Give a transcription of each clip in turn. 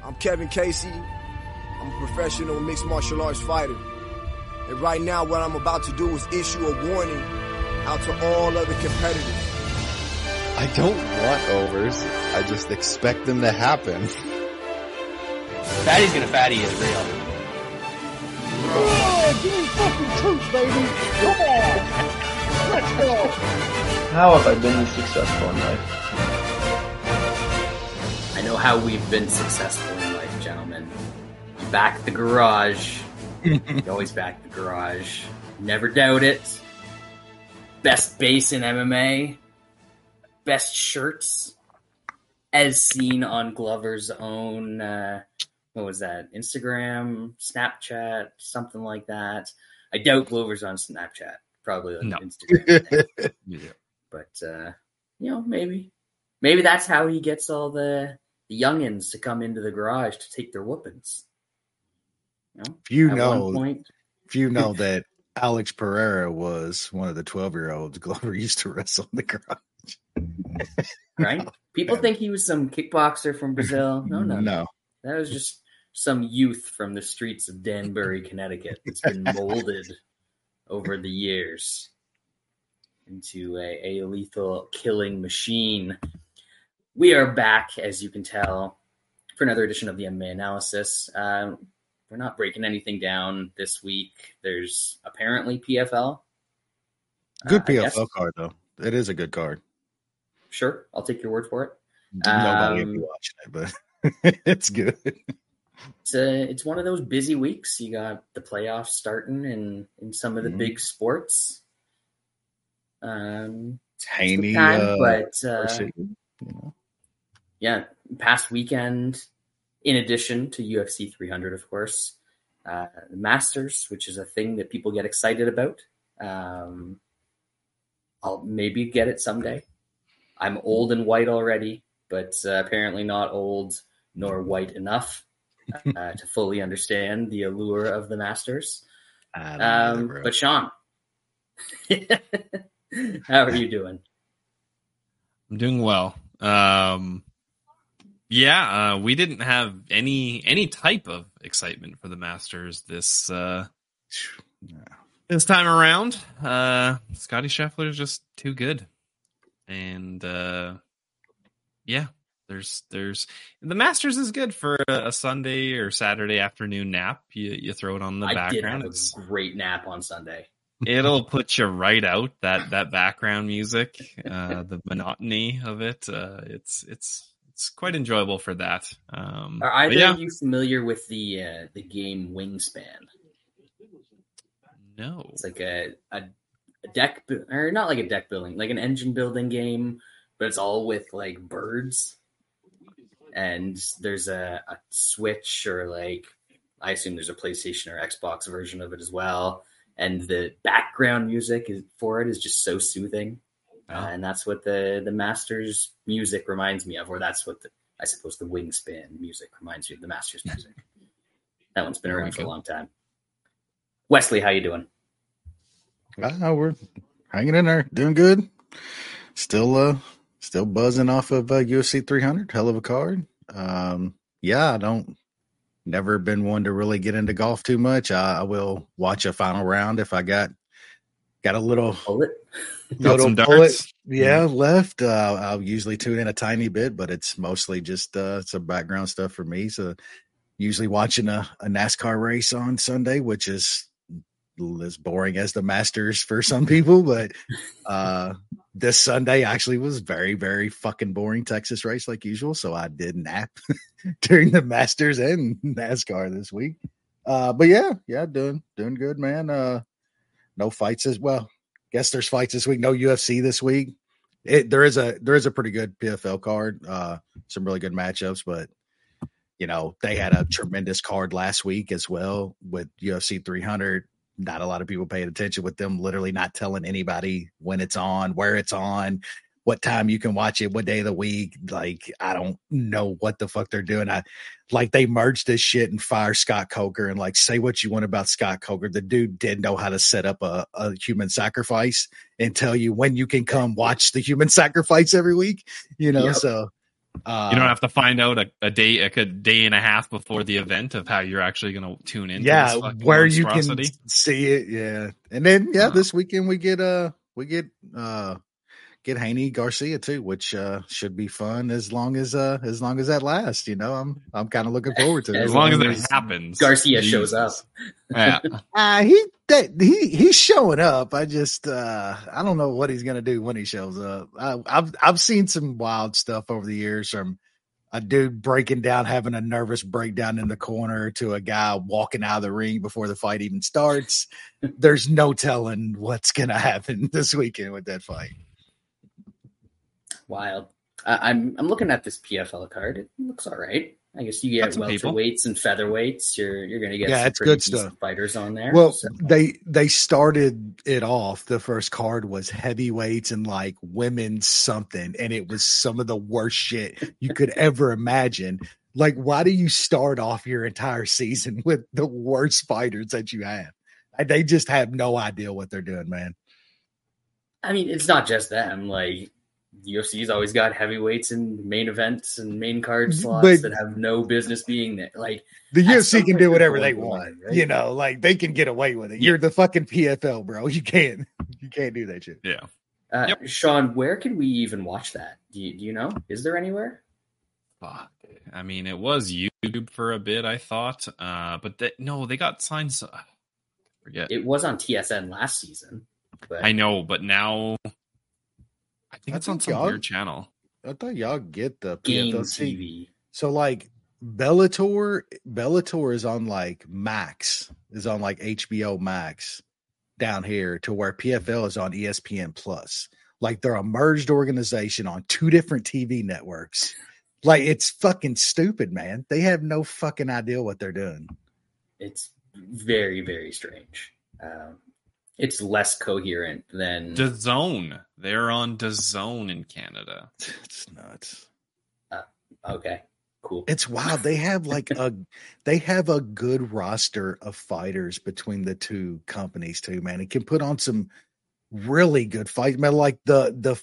I'm Kevin Casey. I'm a professional mixed martial arts fighter. And right now, what I'm about to do is issue a warning out to all other competitors. I don't want overs. I just expect them to happen. Fatty's gonna fatty is real. Yeah, give me fucking truth, baby. Come on. Let's go. How have I been successful in life? I know how we've been successful in life, gentlemen. You back the garage. You always back the garage. Never doubt it. Best base in MMA. Best shirts. As seen on Glover's own, what was that? Instagram, Snapchat, something like that. I doubt Glover's on Snapchat. Probably on Instagram. Yeah. But, maybe. Maybe that's how he gets all the youngins to come into the garage to take their whoopings. If you know that Alex Pereira was one of the 12-year-olds Glover used to wrestle in the garage. Right? People think he was some kickboxer from Brazil. No. That was just some youth from the streets of Danbury, Connecticut that's been molded over the years into a lethal killing machine. We are back, as you can tell, for another edition of the MMA Analysis. We're not breaking anything down this week. There's apparently PFL. Good PFL card, though. It is a good card. Sure, I'll take your word for it. Nobody will be watching it, but it's good. It's one of those busy weeks. You got the playoffs starting in some of the big sports. Haney, yeah, past weekend, in addition to UFC 300, of course, the Masters, which is a thing that people get excited about. I'll maybe get it someday. I'm old and white already, but apparently not old nor white enough to fully understand the allure of the Masters. But Sean, how are you doing? I'm doing well. We didn't have any type of excitement for the Masters this time around. Scotty Scheffler is just too good. And there's the Masters is good for a Sunday or Saturday afternoon nap. You throw it on the background. I did have a great nap on Sunday. It'll put you right out, that background music, the monotony of it. It's quite enjoyable for that. Are either of you familiar with the game Wingspan? No. It's like a deck, or not like a deck building, like an engine building game, but it's all with like birds. And there's a Switch, or like, I assume there's a PlayStation or Xbox version of it as well. And the background music for it is just so soothing. And that's what the Masters music reminds me of, or that's what I suppose the Wingspan music reminds me of, the Masters music. That one's been around for a long time. Wesley, how you doing? We're hanging in there, doing good. Still buzzing off of UFC 300. Hell of a card. Never been one to really get into golf too much. I will watch a final round if I got a little bullet. Some darts. Left. I'll usually tune in a tiny bit, but it's mostly just some background stuff for me. So usually watching a NASCAR race on Sunday, which is as boring as the Masters for some people, but this Sunday actually was very, very fucking boring Texas race like usual. So I did nap during the Masters and NASCAR this week. Doing good, man. No fights as well. Guess there's fights this week. No UFC this week. There is a pretty good PFL card. Some really good matchups, but they had a tremendous card last week as well with UFC 300. Not a lot of people paid attention, with them literally not telling anybody when it's on, where it's on, what time you can watch it, what day of the week. Like, I don't know what the fuck they're doing. They merged this shit and fire Scott Coker, and say what you want about Scott Coker. The dude didn't know how to set up a human sacrifice and tell you when you can come watch the human sacrifice every week, Yep. So You don't have to find out a day and a half before the event of how you're actually going to tune in. Yeah, this fucking where you can monstrosity. see it. Yeah, and then this weekend we get Haney Garcia too, which should be fun as long as that lasts. You know, I'm kind of looking forward to it. As long as it happens. Garcia shows up. Yeah. He's showing up. I just I don't know what he's gonna do when he shows up. I've seen some wild stuff over the years, from a dude breaking down, having a nervous breakdown in the corner, to a guy walking out of the ring before the fight even starts. There's no telling what's gonna happen this weekend with that fight. Wild. I'm looking at this PFL card. It looks all right. I guess you get welterweights and featherweights. You're going to get some it's pretty good decent stuff. fighters on there. Well, they started it off. The first card was heavyweights and like women's something, and it was some of the worst shit you could ever imagine. Like, why do you start off your entire season with the worst fighters that you have? They just have no idea what they're doing, man. I mean, it's not just them. Like, UFC's always got heavyweights and main events and main card slots that have no business being there. Like, the UFC can do whatever they want, right? You know, like they can get away with it. You're the fucking PFL, bro. You can't do that shit. Yeah. Sean, where can we even watch that? Do you know? Is there anywhere? I mean, it was YouTube for a bit, I thought, but they got signed. Forget. It was on TSN last season. But I know, but now I think it's on some weird channel. I thought y'all get the Game PFL TV. So like Bellator is on like Max, is on like HBO Max down here, to where PFL is on ESPN Plus. Like, they're a merged organization on two different TV networks. Like, it's fucking stupid, man. They have no fucking idea what they're doing. It's very, very strange. It's less coherent than DAZN. They're on DAZN in Canada. It's nuts. Okay, cool. It's wild. They have a good roster of fighters between the two companies too, man. It can put on some really good fights, man. Like the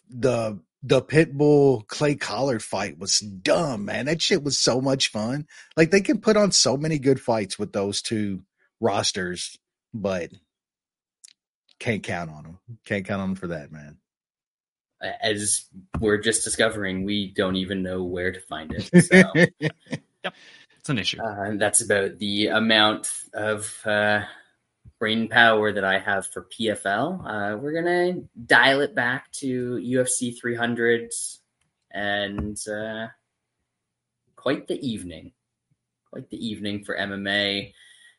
Pitbull Clay Collard fight was dumb, man. That shit was so much fun. Like, they can put on so many good fights with those two rosters, but can't count on them. Can't count on them for that, man. As we're just discovering, we don't even know where to find it. So. Yep, it's an issue. And that's about the amount of brain power that I have for PFL. We're gonna dial it back to UFC 300 and quite the evening for MMA.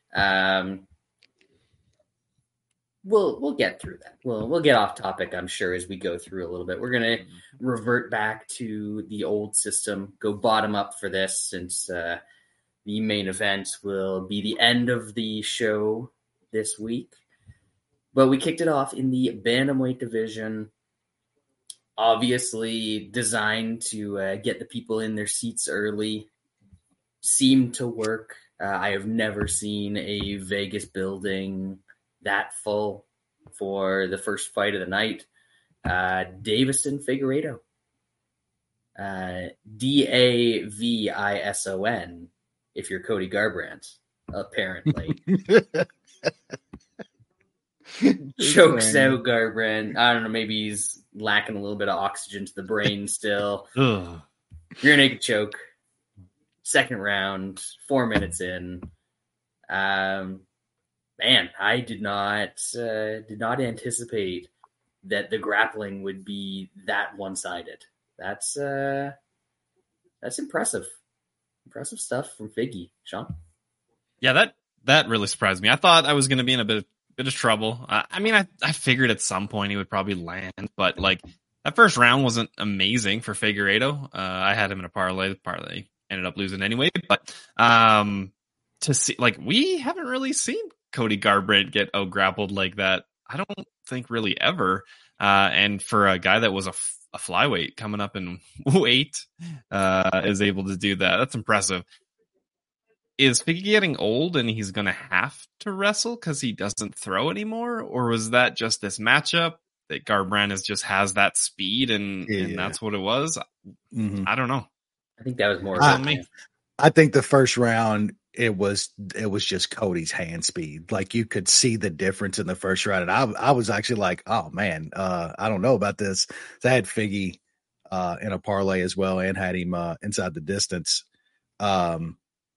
We'll get through that. We'll get off topic, I'm sure, as we go through a little bit. We're gonna revert back to the old system, go bottom up for this, since the main event will be the end of the show this week. But we kicked it off in the bantamweight division, obviously designed to get the people in their seats early. Seemed to work. I have never seen a Vegas building that full for the first fight of the night. Davison Figueiredo. Davison, if you're Cody Garbrandt, apparently. Chokes out Garbrandt. I don't know, maybe he's lacking a little bit of oxygen to the brain still. Rear naked choke. Second round, 4 minutes in. Man, I did not anticipate that the grappling would be that one-sided. That's impressive. Impressive stuff from Figgy. Sean? Yeah, that really surprised me. I thought I was going to be in a bit of trouble. I mean, I figured at some point he would probably land, but like that first round wasn't amazing for Figueiredo. I had him in a parlay. The parlay ended up losing anyway, but to see, like, we haven't really seen Cody Garbrandt get out-grappled like that, I don't think really ever. And for a guy that was a flyweight coming up in weight, is able to do that. That's impressive. Is Figgy getting old and he's going to have to wrestle because he doesn't throw anymore? Or was that just this matchup that Garbrandt just has that speed and that's what it was? Mm-hmm. I don't know. I think that was more I- about me. I think the first round it was just Cody's hand speed. Like you could see the difference in the first round, and I was actually like, oh man, I don't know about this. So I had Figgy in a parlay as well, and had him inside the distance. But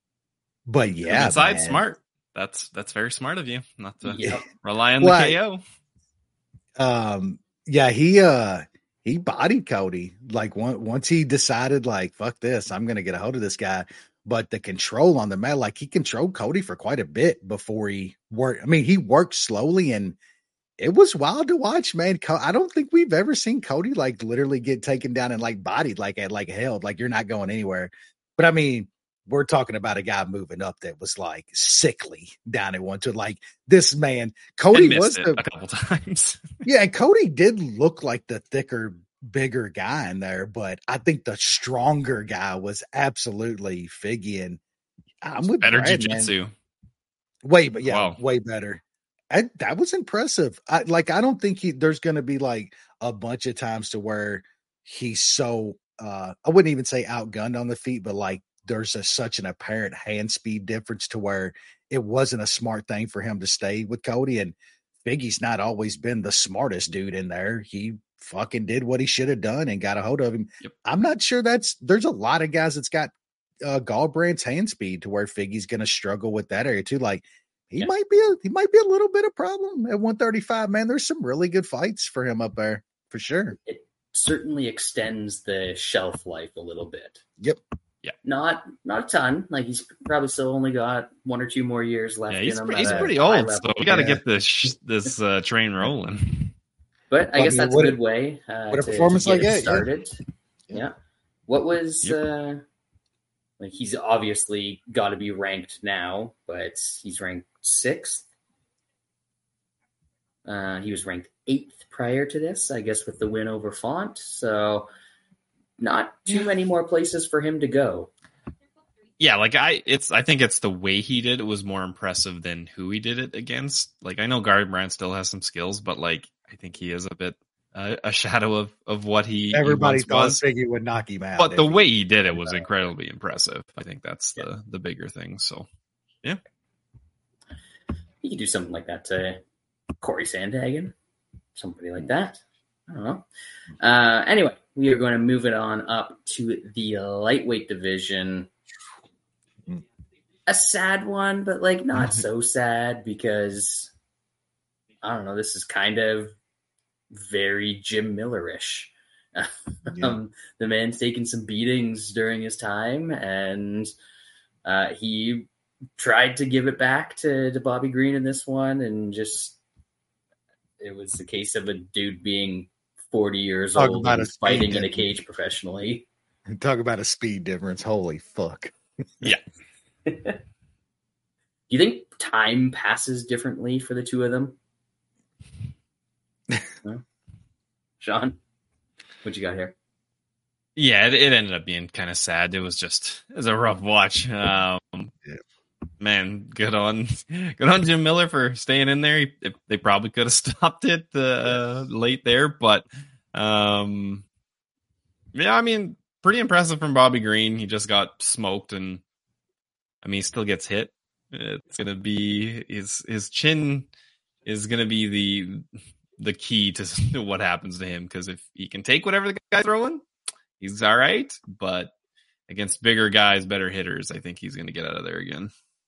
yeah, inside man. smart. That's very smart of you not to Yep. rely on Well, the KO. Yeah, he bodied Cody. Like once he decided, like, fuck this, I'm gonna get a hold of this guy. But the control on the mat, like he controlled Cody for quite a bit before he worked. I mean, he worked slowly, and it was wild to watch, man. I don't think we've ever seen Cody like literally get taken down and like bodied, like held, like you're not going anywhere. But I mean, we're talking about a guy moving up that was like sickly down at one to like this man. Cody And was missed it a couple times. yeah, and Cody did look like the thicker, bigger guy in there, but I think the stronger guy was absolutely Figgy, and I'm with Better Brad, jiu-jitsu. man. Way Wow. better. That was impressive. I don't think there's going to be like a bunch of times to where he's so I wouldn't even say outgunned on the feet, but like there's such an apparent hand speed difference to where it wasn't a smart thing for him to stay with Cody. And Figgy's not always been the smartest dude in there. He fucking did what he should have done and got a hold of him. Yep. I'm not sure there's a lot of guys that's got Gallbrand's hand speed to where Figgy's going to struggle with that area too. Like he might be a little bit of problem at 135, man. There's some really good fights for him up there for sure. It certainly extends the shelf life a little bit. Yep. Yeah. Not a ton. Like he's probably still only got 1 or 2 more years left. Yeah, in him he's at a pretty high old, level. so we got to Yeah. get this train rolling. But I guess that's a good way. what a performance to get like it that, yeah. started. Yeah. What was like? He's obviously got to be ranked now, but he's ranked 6th. He was ranked 8th prior to this, I guess, with the win over Font. So not too many more places for him to go. Yeah, like I think it's the way he did it was more impressive than who he did it against. Like I know Garbrandt still has some skills, but like I think he is a bit a shadow of what he Everybody once thought was. Figgy would knock him out. But the way he did it was incredibly impressive. I think that's the bigger thing. So yeah, He could do something like that to Corey Sandhagen, somebody like that. I don't know. Anyway, we are going to move it on up to the lightweight division. A sad one, but like not so sad because I don't know. This is kind of very Jim Miller-ish. The man's taken some beatings during his time, and he tried to give it back to Bobby Green in this one, and just it was the case of a dude being 40 years Talk old about and a fighting speed in a difference. cage professionally. Talk about a speed difference. Holy fuck. Do you think time passes differently for the two of them? No? Sean, what you got here? yeah, it ended up being kind of sad. It was a rough watch. Man, good on Jim Miller for staying in there. They probably could have stopped it late there, but yeah, I mean, pretty impressive from Bobby Green. He just got smoked, and I mean, he still gets hit. It's gonna be his chin is gonna be the key to what happens to him, because if he can take whatever the guy's throwing, he's all right. But against bigger guys, better hitters, I think he's gonna get out of there again.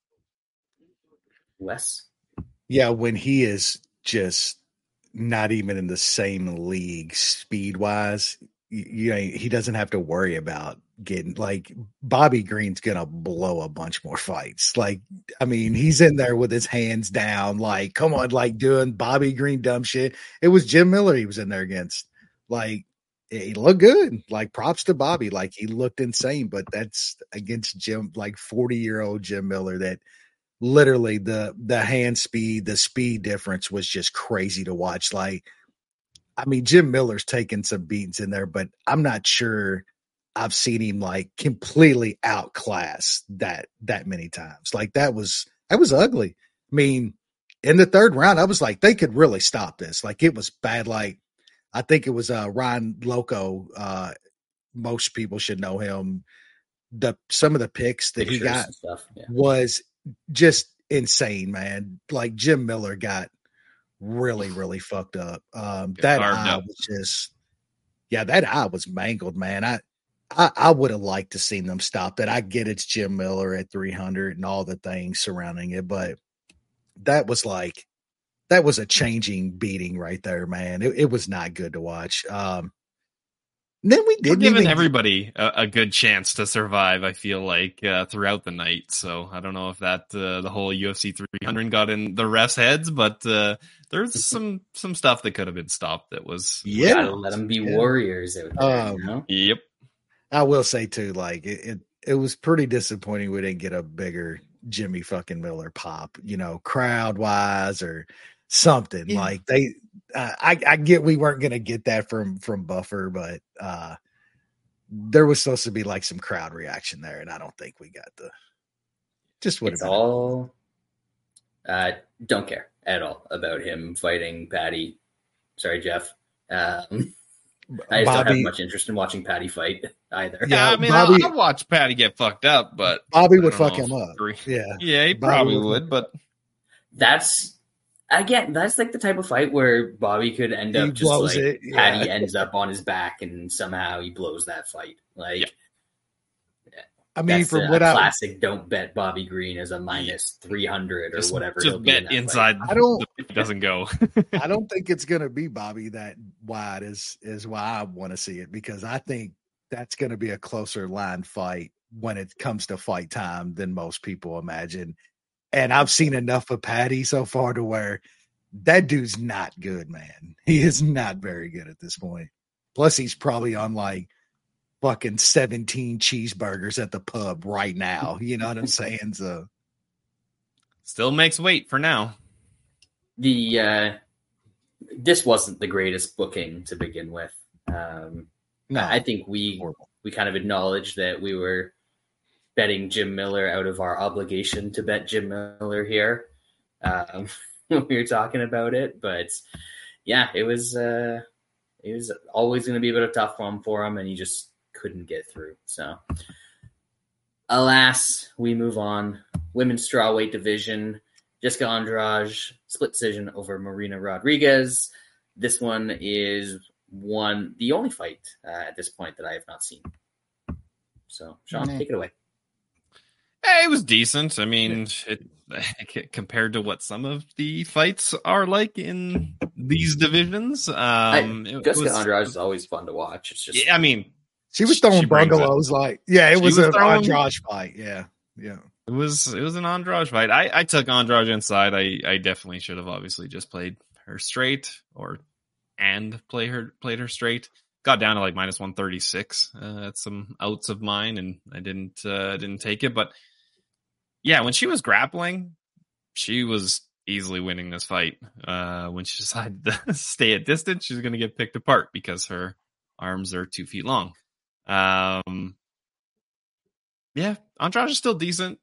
Wes? Yeah, when he is just not even in the same league speed wise, he doesn't have to worry about getting like Bobby Green's gonna blow a bunch more fights. Like, I mean, he's in there with his hands down, like, come on, like doing Bobby Green dumb shit. It was Jim Miller he was in there against. Like, he looked good. Like, props to Bobby. Like, he looked insane, but that's against Jim, like 40-year-old Jim Miller that literally the hand speed, the speed difference was just crazy to watch. Like, I mean, Jim Miller's taken some beatings in there, but I'm not sure I've seen him like completely outclass that many times. Like that was ugly. I mean, in the third round, I was like, they could really stop this. Like it was bad. Like I think it was Ryan Loco. Most people should know him. some of the picks that he Pictures got and stuff. Yeah. was just insane, man. Like Jim Miller got really, really fucked up. That carved eye up. was just, that eye was mangled, man. I would have liked to seen them stop that. I get it's Jim Miller at 300 and all the things surrounding it, but that was a changing beating right there, man. It was not good to watch. Then we We're didn't giving even everybody a good chance to survive, I feel like, throughout the night. So I don't know if that the whole UFC 300 got in the refs' heads, but there's some stuff that could have been stopped that was... Gotta let them be warriors out there, you know? Yep. I will say too, like it was pretty disappointing we didn't get a bigger Jimmy fucking Miller pop, crowd wise or something. Yeah. Like I get we weren't gonna get that from Buffer, but there was supposed to be like some crowd reaction there, and I don't think we got just would have been all don't care at all about him fighting Patty. Sorry, Jeff. I just don't have much interest in watching Patty fight either. Yeah, I mean, I'll watch Patty get fucked up, but Bobby would fuck him up. Yeah, he probably would, but that's like the type of fight where Bobby could end up just like Patty ends up on his back and somehow he blows that fight. Like, I mean, from what classic, don't bet Bobby Green as a minus 300 or whatever. Just bet inside. I don't. It doesn't go. I don't think it's going to be Bobby that wide is why I want to see it, because I think that's going to be a closer line fight when it comes to fight time than most people imagine. And I've seen enough of Patty so far to where that dude's not good, man. He is not very good at this point. Plus, he's probably on like fucking 17 cheeseburgers at the pub right now. You know what I'm saying? So still makes weight for now. This wasn't the greatest booking to begin with. No, I think we kind of acknowledged that we were betting Jim Miller out of our obligation to bet Jim Miller here when we were talking about it. But yeah, it was always going to be a bit of a tough one for him, and he just couldn't get through. So alas, we move on. Women's strawweight division, Jessica Andrade, split decision over Marina Rodriguez. This one is the only fight at this point that I have not seen. So, Sean, take it away. It was decent. I mean, compared to what some of the fights are like in these divisions, Jessica Andrade is always fun to watch. It's just, I mean, she was throwing bungalows it was an Andrade fight. Yeah. It was an Andrade fight. I took Andrade inside. I definitely should have obviously just played her straight played her straight. Got down to like minus 136 at some outs of mine, and I didn't take it. But yeah, when she was grappling, she was easily winning this fight. When she decided to stay at distance, she's going to get picked apart because her arms are 2 feet long. Yeah, Andrade is still decent.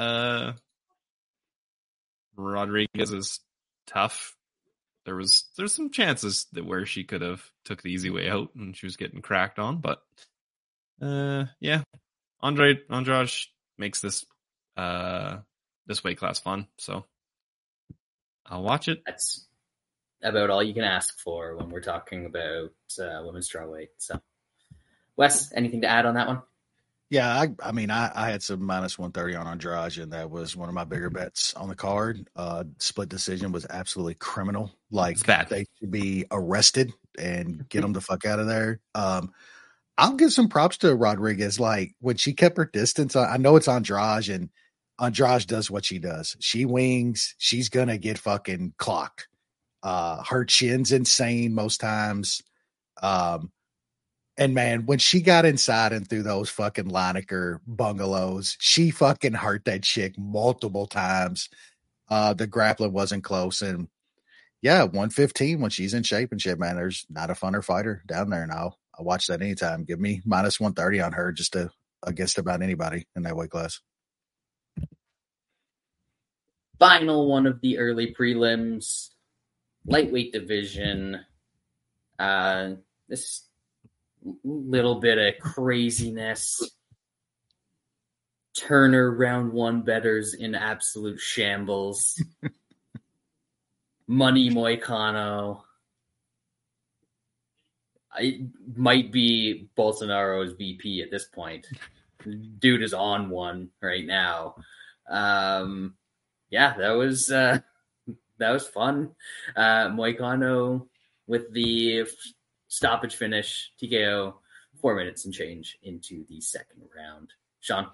Rodriguez is tough. There's some chances where she could have took the easy way out and she was getting cracked on, but yeah, Andrade makes this weight class fun, so I'll watch it. That's about all you can ask for when we're talking about women's strawweight. So, Wes, anything to add on that one? Yeah, I mean, I had some minus 130 on Andrade, and that was one of my bigger bets on the card. Split decision was absolutely criminal. Like, it's bad. They should be arrested and get them the fuck out of there. I'll give some props to Rodriguez. Like, when she kept her distance, I know it's Andrade, and Andrade does what she does. She wings. She's going to get fucking clocked. Her chin's insane most times. And man, when she got inside and through those fucking Lineker bungalows, she fucking hurt that chick multiple times. The grappling wasn't close. And yeah, 115 when she's in shape and shit, man, there's not a funner fighter down there. And I'll watch that anytime. Give me minus 130 on her just against about anybody in that weight class. Final one of the early prelims, lightweight division. This little bit of craziness. Turner round one betters in absolute shambles. Money Moicano. It might be Bolsonaro's VP at this point. Dude is on one right now. Yeah, that was fun. Moicano with the stoppage finish, TKO, 4 minutes and change into the second round. Sean?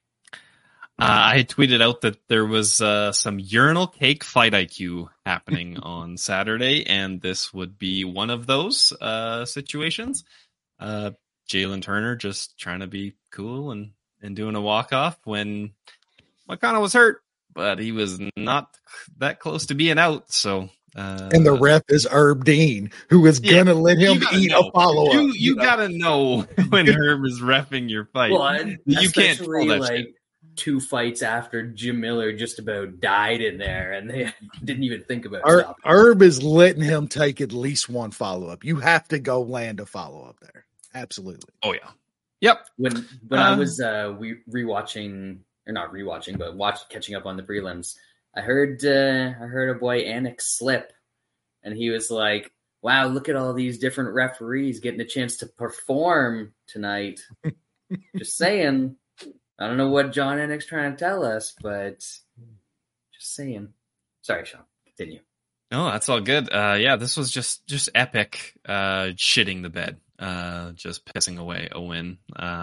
I tweeted out that there was some urinal cake fight IQ happening on Saturday, and this would be one of those situations. Jalen Turner just trying to be cool and doing a walk-off when Moicano was hurt, but he was not that close to being out. So, and the ref is Herb Dean, who is gonna let him eat a follow-up. You gotta know when Herb is reffing your fight. Well, you can't pull that like shit. 2 fights after Jim Miller just about died in there, and they didn't even think about it. Herb is letting him take at least one follow-up. You have to go land a follow-up there. Absolutely. Oh yeah. Yep. When I was rewatching, or not rewatching, but catching up on the prelims, I heard a boy Anik slip, and he was like, "Wow, look at all these different referees getting a chance to perform tonight." Just saying. I don't know what John Anik's trying to tell us, but just saying. Sorry, Sean. Continue. No, that's all good. Yeah, this was just epic. Shitting the bed. Just pissing away a win.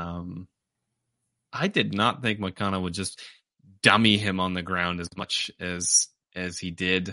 I did not think Moicano would just dummy him on the ground as much as he did.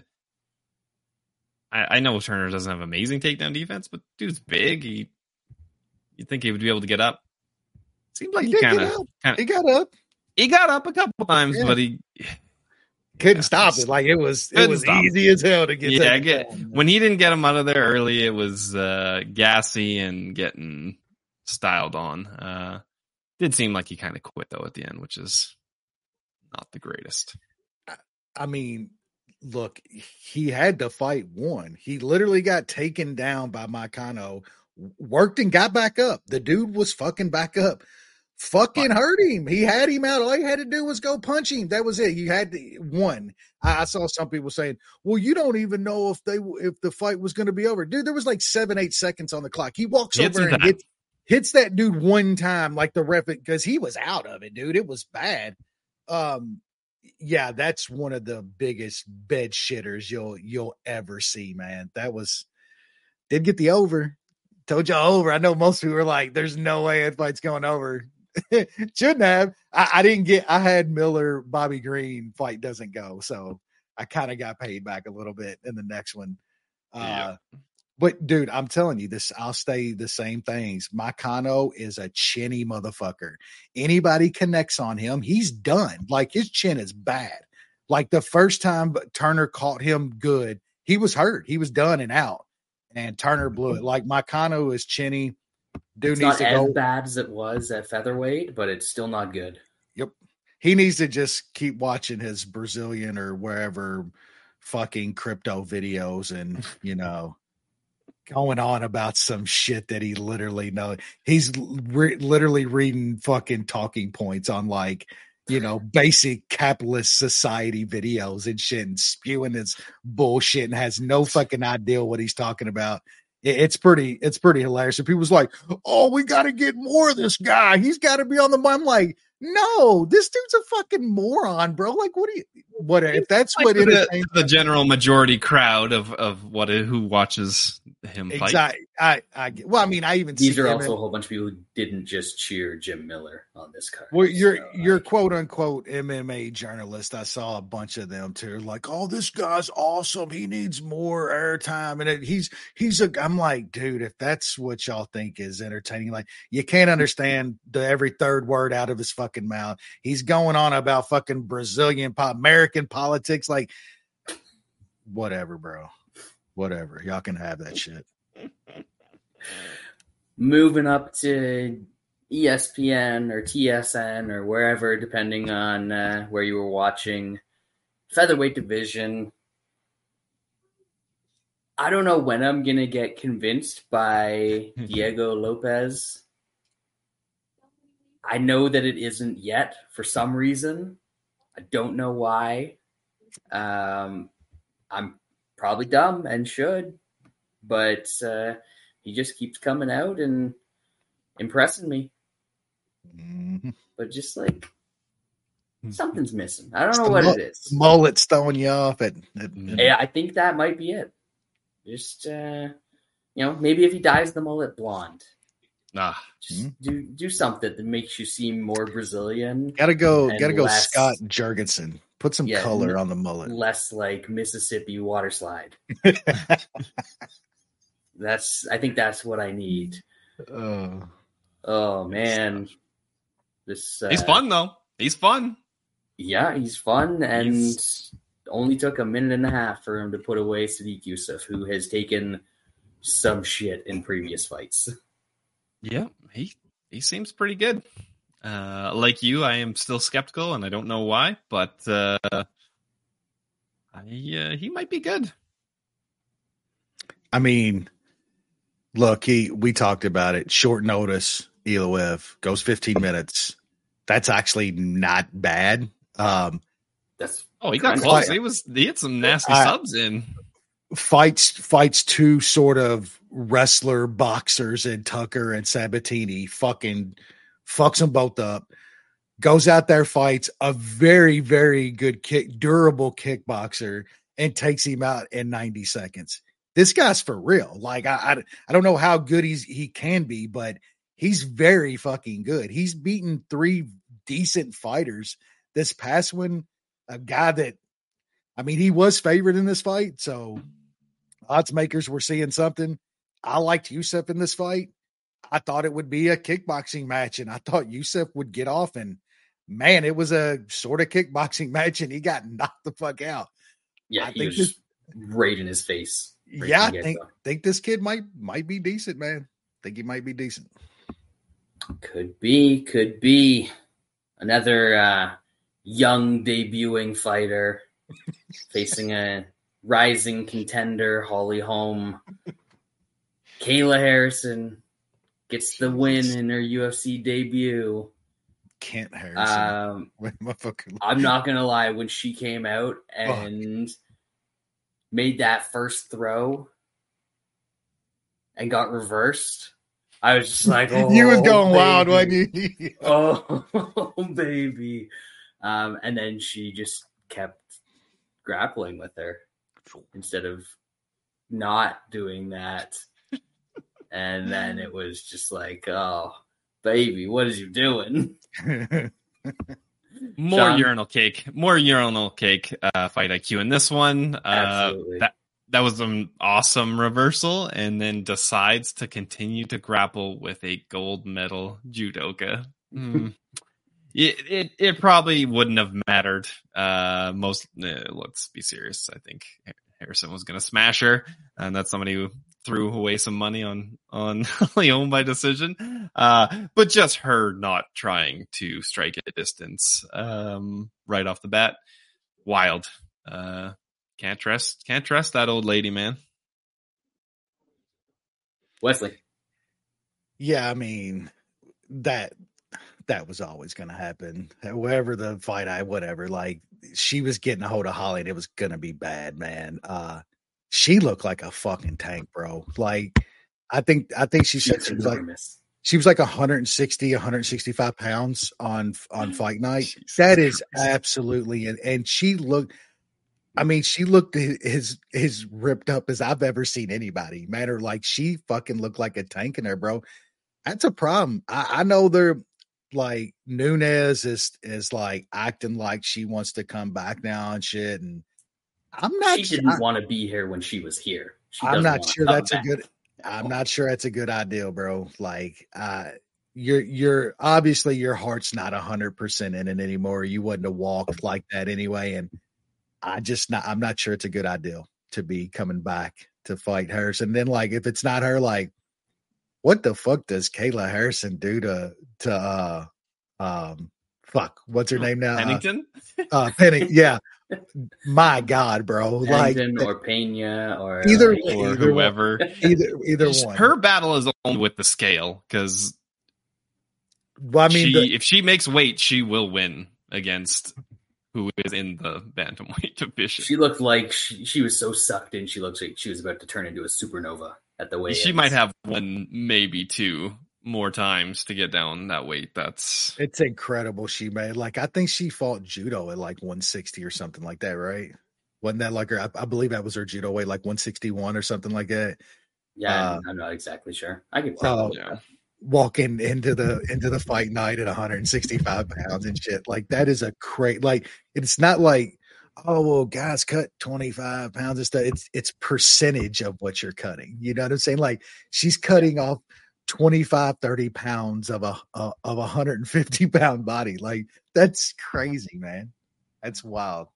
I know Turner doesn't have amazing takedown defense, but dude's big. You'd think he would be able to get up. Seemed like he got up. He got up a couple times, but he couldn't stop it. Like it was easy as hell to get. Yeah, when he didn't get him out of there early, it was gassy and getting styled on. Did seem like he kind of quit though at the end, which is not the greatest. I mean, look, he had to fight one. He literally got taken down by Moicano, worked and got back up. The dude was fucking back up. Fucking hurt him. He had him out. All he had to do was go punch him. That was it. You had to one. I saw some people saying, "Well, you don't even know if the fight was going to be over." Dude, there was like 7-8 seconds on the clock. He walks over and hits that dude one time, like the ref, because he was out of it, dude. It was bad. Yeah, that's one of the biggest bed shitters you'll ever see, man. That did get the over. Told you over. I know most people were like, "There's no way that fight's going over." Shouldn't have. I didn't get. I had Miller Bobby Green fight doesn't go, so I kind of got paid back a little bit in the next one. But dude, I'm telling you this. I'll say the same things. Moicano is a chinny motherfucker. Anybody connects on him, he's done. Like his chin is bad. Like the first time Turner caught him good, he was hurt. He was done and out. And Turner blew it. Like Moicano is chinny. Dude it's needs not to as go bad as it was at featherweight, but it's still not good. Yep. He needs to just keep watching his Brazilian or wherever fucking crypto videos and, going on about some shit that he literally knows. He's literally reading fucking talking points on basic capitalist society videos and shit and spewing his bullshit and has no fucking idea what he's talking about. It's pretty hilarious. And people's like, "Oh, we got to get more of this guy. He's got to be on the." I'm like, no, this dude's a fucking moron, bro. Like, what if that's like what the general majority crowd of who watches him fight? Exactly. I even these are also a whole bunch of people who didn't just cheer Jim Miller on this card. Well, you're quote unquote MMA journalist. I saw a bunch of them too. Like, "Oh, this guy's awesome. He needs more airtime." And I'm like, dude, if that's what y'all think is entertaining, like you can't understand every third word out of his fucking mouth. He's going on about fucking Brazilian American politics. Like, whatever, bro. Whatever. Y'all can have that shit. Moving up to ESPN or TSN or wherever, depending on where you were watching. Featherweight division. I don't know when I'm going to get convinced by Diego Lopez. I know that it isn't yet for some reason. I don't know why. I'm probably dumb and should, but he just keeps coming out and impressing me. Mm-hmm. But just like something's missing. I don't know what it is. Mullet's throwing you off. Yeah, I think that might be it. Just maybe if he dyes the mullet blonde. Just do something that makes you seem more Brazilian. Gotta go less, Scott Jurgensen. Put some color on the mullet. Less like Mississippi water slide. I think that's what I need. Oh man. This he's fun though. He's fun. Yeah, he's fun, and only took a minute and a half for him to put away Sadiq Youssef, who has taken some shit in previous fights. Yeah, he seems pretty good. Like you, I am still skeptical, and I don't know why, but he might be good. I mean, look, we talked about it. Short notice, Iloev goes 15 minutes. That's actually not bad. He got close. He had some nasty subs in. Fights two sort of wrestler boxers in Tucker and Sabatini. Fucking fucks them both up. Goes out there, fights a very, very good durable kickboxer, and takes him out in 90 seconds. This guy's for real. Like I don't know how good he can be, but he's very fucking good. He's beaten 3 decent fighters. This past one, a guy that, I mean, he was favored in this fight, so odds makers were seeing something. I liked Youssef in this fight. I thought it would be a kickboxing match, and I thought Youssef would get off, and man, it was a sort of kickboxing match, and he got knocked the fuck out. Yeah, he was just right in his face. Yeah, I think this kid might be decent, man. I think he might be decent. Could be. Another young debuting fighter facing a rising contender, Holly Holm. Kayla Harrison gets the win in her UFC debut. Kent Harrison. I'm not going to lie, when she came out and made that first throw and got reversed, I was just like, oh, you was going baby. wild, wasn't you? Oh, baby. And then she just kept grappling with her instead of not doing that. And then it was just like, oh, baby, what is you doing? More urinal cake fight IQ in this one. Absolutely. That was an awesome reversal, and then decides to continue to grapple with a gold medal judoka. It probably wouldn't have mattered. Let's be serious. I think Harrison was going to smash her, and that's somebody who threw away some money on Leon by decision. But just her not trying to strike at a distance right off the bat, wild. Can't trust that old lady, man. Wesley. Yeah, I mean, that was always going to happen. Wherever the fight, whatever. Like, she was getting a hold of Holly, and it was going to be bad, man. She looked like a fucking tank, bro. Like, I think she said she was like 160, 165 pounds on fight night. Jesus that is Christ. Absolutely, and she looked. I mean, she looked as ripped up as I've ever seen anybody. Matter like she fucking looked like a tank in there, bro. That's a problem. I know they're like Nunes is like acting like she wants to come back now and shit. And I'm not. She didn't want to be here when she was here. I'm not sure that's a good. I'm not sure that's a good idea, bro. Like, you're obviously your heart's not 100% in it anymore. You wouldn't have walked like that anyway, and. I'm not sure it's a good idea to be coming back to fight Harrison. Then, like, if it's not her, like, what the fuck does Kayla Harrison do to what's her name now? Pennington? Penny, yeah. My God, bro. Pennington or Pena or whoever. Either one. Her battle is only with the scale because Well, I mean, if she makes weight, she will win against who is in the bantamweight division. She looked like she was so sucked in. She looked like she was about to turn into a supernova at the weigh-ins. She might have one, maybe two more times to get down that weight. It's incredible. She made, like, I think she fought judo at like 160 or something like that, right? Wasn't that like her? I believe that was her judo weight, like 161 or something like that. Yeah, I'm not exactly sure. I can tell. Walking into the fight night at 165 pounds and shit, like that is a crazy. Like, it's not like, oh well, guys cut 25 pounds and stuff. It's percentage of what you're cutting. You know what I'm saying? Like, she's cutting off 25, 30 pounds of a 150 pound body. Like, that's crazy, man. That's wild.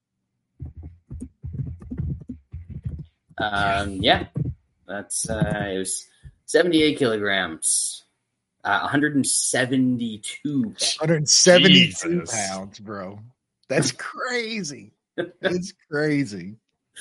That's it was 78 kilograms, 172 Jesus. Pounds, bro. That's crazy. It's crazy.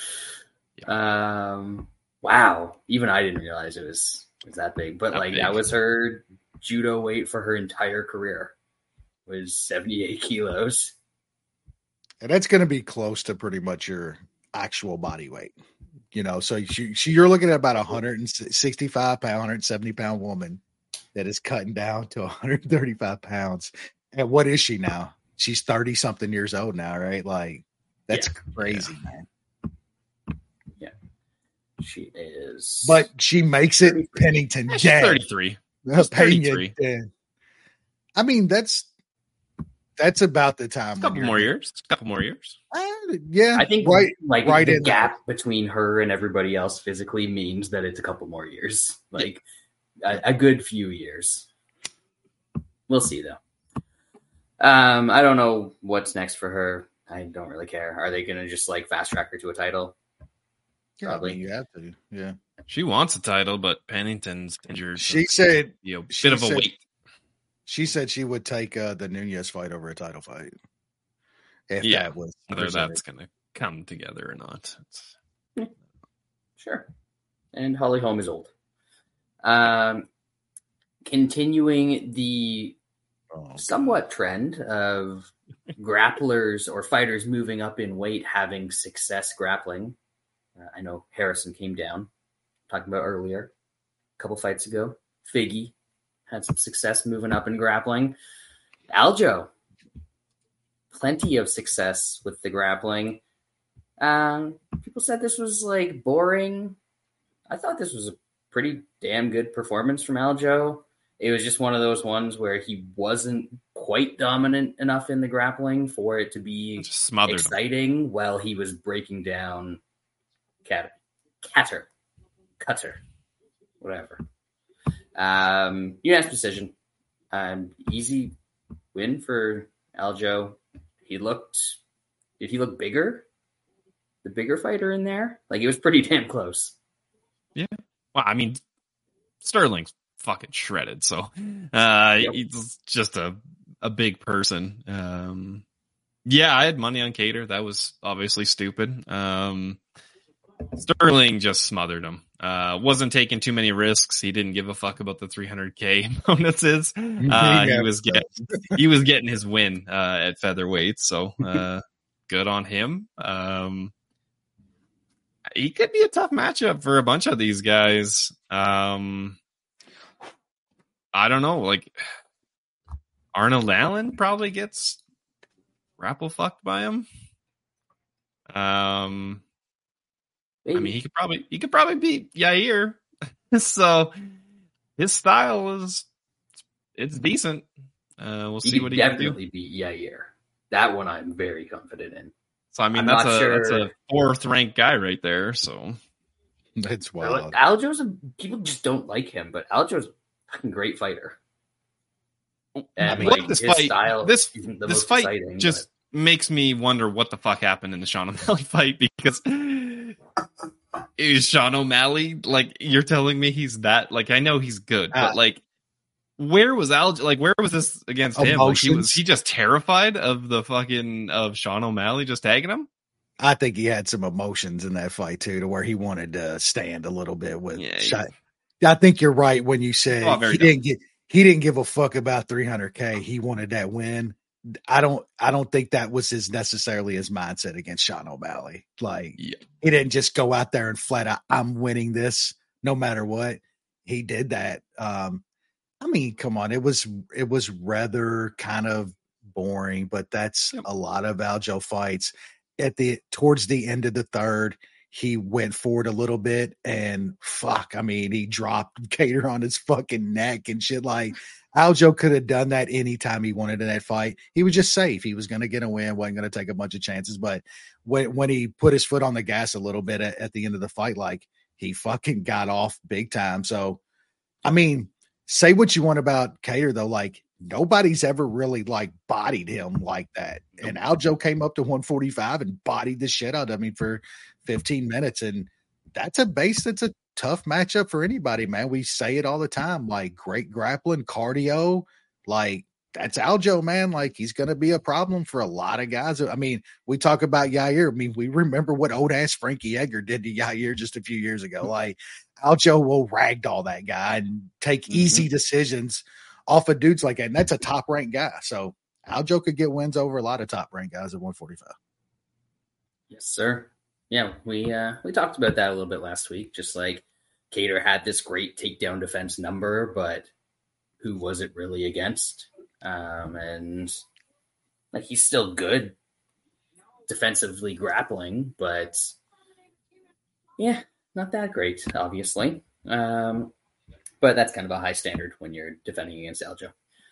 Wow. Even I didn't realize it was that big, but that was her judo weight for her entire career, was 78 kilos. And that's going to be close to pretty much your actual body weight. You know, so you're looking at about 165 pound, 170 pound woman that is cutting down to 135 pounds. And what is she now? She's 30 something years old now, right? Like, that's crazy, man. Yeah, she is. But she makes it 33. Pennington. She's 33. She's 33. I mean, that's about the time. A couple more years. Yeah, I think right the gap between her and everybody else physically means that it's a couple more years, like a good few years. We'll see though. I don't know what's next for her. I don't really care. Are they going to just fast track her to a title? Probably. I mean, you have to. Yeah. She wants a title, but Pennington's injured. She said, bit of a weight. She said she would take the Nunez fight over a title fight. If that was whether that's going to come together or not. Sure. And Holly Holm is old. Continuing the somewhat trend of grapplers or fighters moving up in weight having success grappling. I know Harrison came down, talking about earlier, a couple fights ago. Figgy had some success moving up in grappling. Aljo, plenty of success with the grappling. People said this was boring. I thought this was a pretty damn good performance from Aljo. It was just one of those ones where he wasn't quite dominant enough in the grappling for it to be exciting while he was breaking down Cutter, whatever. Unanimous decision. Easy win for Aljo. Did he look bigger? The bigger fighter in there? It was pretty damn close. Yeah. Well, I mean, Sterling's fucking shredded, so he's just a big person. I had money on Cater. That was obviously stupid. Sterling just smothered him. Wasn't taking too many risks. He didn't give a fuck about the 300K bonuses. He was getting his win at featherweight, so good on him. He could be a tough matchup for a bunch of these guys. I don't know. Arnold Allen probably gets grapple fucked by him. I mean, he could probably beat Yair. So his style it's decent. We'll see what he can do. Definitely beat Yair. That one I'm very confident in. So I mean, that's a 4th ranked guy right there. So it's wild. People just don't like him, but Aljo's a fucking great fighter. And I mean, this fight exciting, just makes me wonder what the fuck happened in the Sean O'Malley fight, because is Sean O'Malley you're telling me he's that I know he's good, but where was Aljo? Where was this against him? Was he just terrified of of Sean O'Malley just tagging him? I think he had some emotions in that fight too, to where he wanted to stand a little bit with. I think you're right when you said he didn't give a fuck about 300K. He wanted that win. I don't think that was necessarily his mindset against Sean O'Malley. Like he didn't just go out there and flat out, I'm winning this no matter what. He did that. I mean, come on, it was rather kind of boring, but that's a lot of Aljo fights. Towards the end of the third, he went forward a little bit and he dropped Kattar on his fucking neck and shit. Like Aljo could have done that anytime he wanted in that fight. He was just safe. He was going to get a win, wasn't going to take a bunch of chances. But when he put his foot on the gas a little bit at the end of the fight, like he fucking got off big time. So, I mean, say what you want about Kattar though. Like nobody's ever really like bodied him like that. And Aljo came up to 145 and bodied the shit out of him for 15 minutes. And that's a tough matchup for anybody, man. We say it all the time, like great grappling, cardio, like that's Aljo, man. Like he's going to be a problem for a lot of guys. I mean, we talk about Yair. I mean, we remember what old ass Frankie Edgar did to Yair just a few years ago. Like Aljo will ragdoll that guy and take easy decisions off of dudes like that. And that's a top ranked guy. So Aljo could get wins over a lot of top ranked guys at 145. Yes, sir. Yeah, we talked about that a little bit last week. Just like Kattar had this great takedown defense number, but who was it really against? And like he's still good defensively grappling, but yeah, not that great, obviously. But that's kind of a high standard when you're defending against Aljo.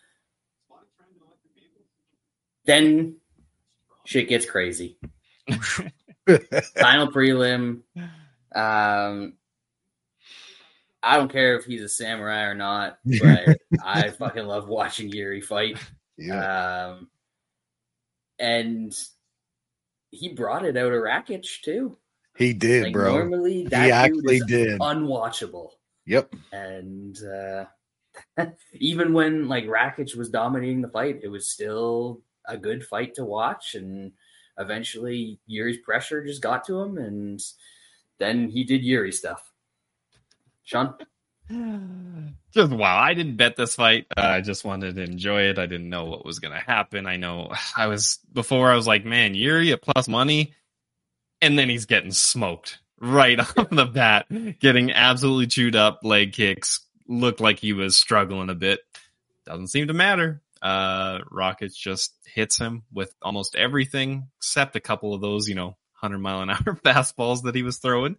Then shit gets crazy. Final prelim. I don't care if he's a samurai or not, but I fucking love watching Yuri fight. Yeah. And he brought it out of Rakic too. He did, like, bro. Normally that he actually did. Unwatchable. Yep. And even when like Rakic was dominating the fight, it was still a good fight to watch. And eventually Yuri's pressure just got to him, and then he did Yuri stuff. Sean? Just wow. I didn't bet this fight. I just wanted to enjoy it. I didn't know what was going to happen. I know I was like, man, Yuri at plus money. And then he's getting smoked right off the bat, getting absolutely chewed up, leg kicks. Looked like he was struggling a bit. Doesn't seem to matter. Rakic just hits him with almost everything except a couple of those, 100-mile-an-hour fastballs that he was throwing.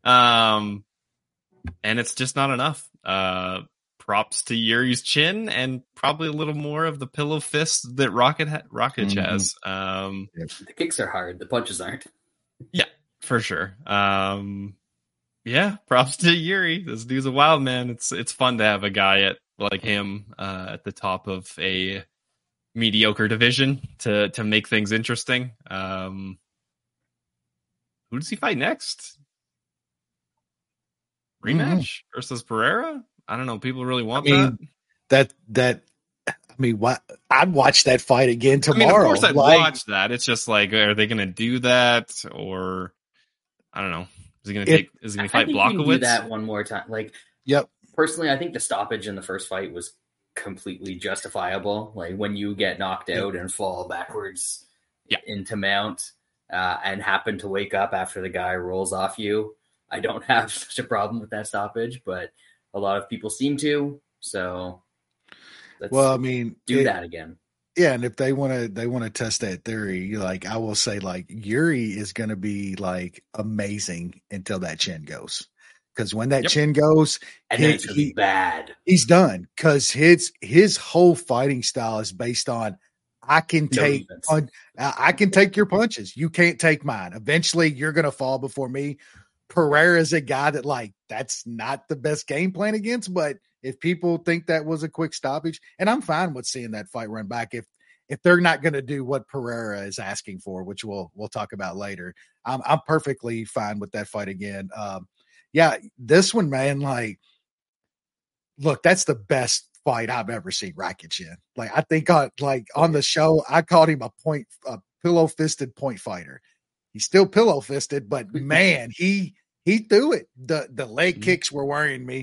And it's just not enough. Props to Yuri's chin and probably a little more of the pillow fist that Rakic has. The kicks are hard. The punches aren't. Yeah, for sure. Yeah, props to Yuri. This dude's a wild man. It's fun to have a guy like him at the top of a mediocre division to make things interesting. Who does he fight next? Rematch versus Pereira? I don't know. People really want that. What? I'd watch that fight again tomorrow. Of course I'd watch that. It's just like, are they going to do that? Or I don't know. Is he going to fight Blachowicz? Do that one more time. Like, yep. Personally, I think the stoppage in the first fight was completely justifiable. Like when you get knocked out and fall backwards into mount and happen to wake up after the guy rolls off you, I don't have such a problem with that stoppage, but a lot of people seem to. So, let's do that again. Yeah, and if they want to test that theory, like I will say, like Yuri is going to be like amazing until that chin goes, because when that chin goes, and then it's going to be bad. He's done, because his whole fighting style is based on I can take your punches, you can't take mine. Eventually, you're going to fall before me. Pereira is a guy that like that's not the best game plan against, but if people think that was a quick stoppage, and I'm fine with seeing that fight run back if they're not going to do what Pereira is asking for, which we'll talk about later. I'm perfectly fine with that fight again. This one, man, like, look, that's the best fight I've ever seen Rakic in. Like, I think on the show, I called him a pillow fisted point fighter. He's still pillow fisted, but man, he threw it. The leg kicks were worrying me.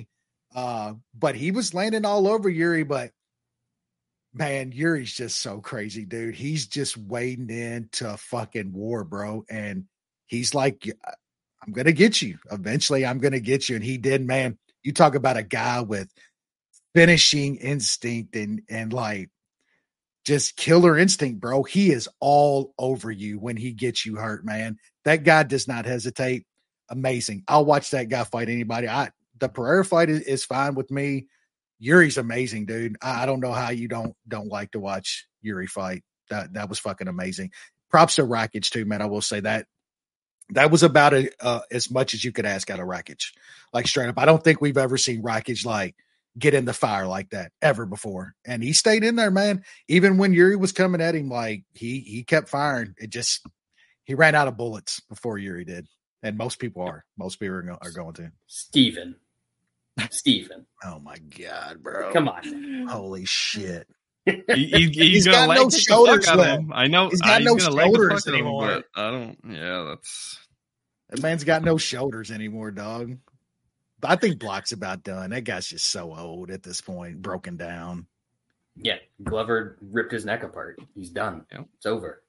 But he was landing all over Yuri. But man, Yuri's just so crazy, dude. He's just wading into a fucking war, bro. And he's like, I'm going to get you. Eventually, I'm going to get you. And he did, man. You talk about a guy with finishing instinct and like just killer instinct, bro. He is all over you when he gets you hurt, man. That guy does not hesitate. Amazing. I'll watch that guy fight anybody. The Pereira fight is fine with me. Yuri's amazing, dude. I don't know how you don't like to watch Yuri fight. That was fucking amazing. Props to Rakic too, man. I will say that was about as much as you could ask out of Rakic. Like straight up, I don't think we've ever seen Rakic like get in the fire like that ever before. And he stayed in there, man. Even when Yuri was coming at him, like he kept firing. He ran out of bullets before Yuri did. And most people are going to. Steven. Oh my God, bro. Come on. Holy shit. He's got no shoulders left. I know. He's got no shoulders anymore. But I don't. Yeah, that's. That man's got no shoulders anymore, dog. But I think Block's about done. That guy's just so old at this point, broken down. Yeah, Glover ripped his neck apart. He's done. Yeah. It's over.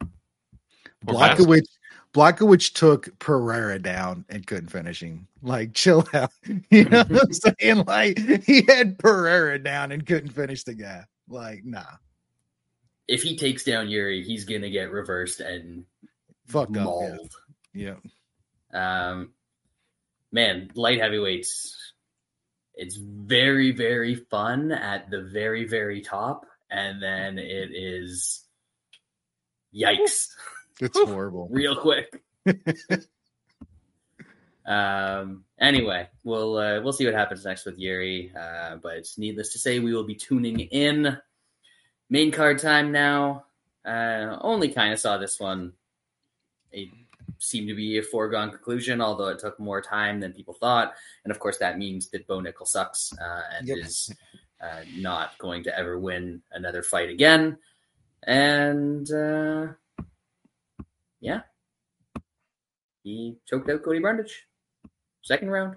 Blachowicz took Pereira down and couldn't finish him. Like, chill out. You know what I'm saying? Like, he had Pereira down and couldn't finish the guy. Like, nah. If he takes down Yuri, he's going to get reversed and fucked mauled. up. Yeah. Man, light heavyweights, it's very, very fun at the very, very top. And then it is yikes. It's horrible. Real quick. Anyway, we'll see what happens next with Yuri. But needless to say, we will be tuning in. Main card time now. Only kind of saw this one. It seemed to be a foregone conclusion, although it took more time than people thought. And of course, that means that Bo Nickel sucks and is not going to ever win another fight again. And yeah, he choked out Cody Brundage. Second round.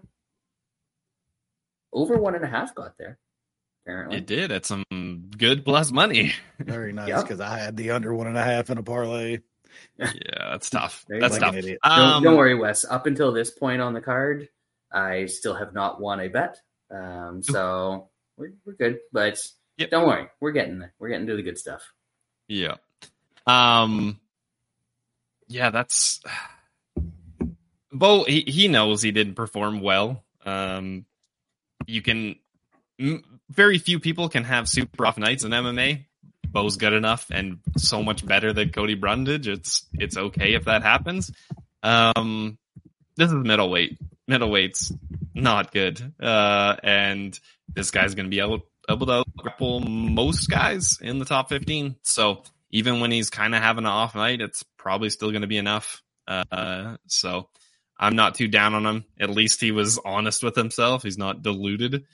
Over 1.5 got there. Apparently. It did at some good plus money. Very nice, because I had the under 1.5 in a parlay. Yeah, that's tough. Very That's like tough. Don't worry, Wes. Up until this point on the card, I still have not won a bet. So we're good. But don't worry. We're getting there. We're getting to the good stuff. Yeah. Yeah, that's... Bo, he knows he didn't perform well. Very few people can have super off nights in MMA. Bo's good enough and so much better than Cody Brundage. It's okay if that happens. This is middleweight. Middleweight's not good. And this guy's going to be able to grapple most guys in the top 15. So even when he's kind of having an off night, it's probably still going to be enough. So I'm not too down on him. At least he was honest with himself. He's not deluded.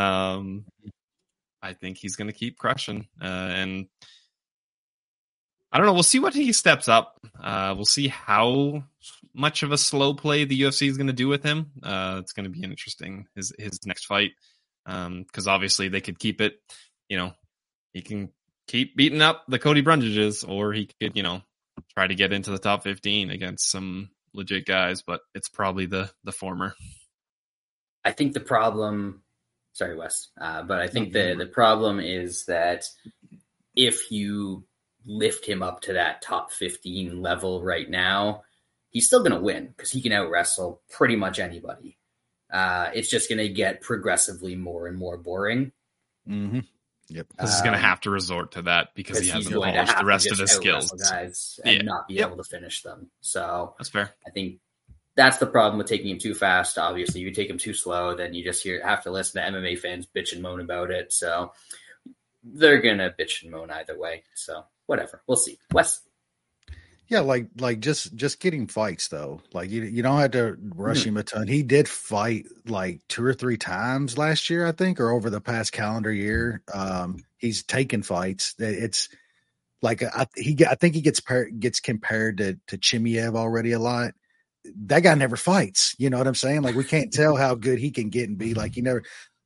I think he's going to keep crushing. And I don't know. We'll see what he steps up. We'll see how much of a slow play the UFC is going to do with him. It's going to be interesting, his next fight. Because obviously they could keep it, he can keep beating up the Cody Brundages, or he could, try to get into the top 15 against some legit guys, but it's probably the former. I think the problem... Sorry, Wes. But I think the problem is that if you lift him up to that top 15 level right now, he's still going to win because he can out-wrestle pretty much anybody. It's just going to get progressively more and more boring. Mm-hmm. Yep. Because he's going to have to resort to that because he hasn't polished the rest of his skills. Guys and not be able to finish them. So that's fair. I think that's the problem with taking him too fast. Obviously, if you take him too slow, then you just have to listen to MMA fans bitch and moan about it. So they're going to bitch and moan either way. So whatever. We'll see. Wes? Yeah, like just getting fights, though. Like, you don't have to rush him a ton. He did fight like 2 or 3 times last year, I think, or over the past calendar year. He's taken fights. It's like I think he gets compared to Chimaev already a lot. That guy never fights. You know what I'm saying? Like, we can't tell how good he can get and be. Like, he never,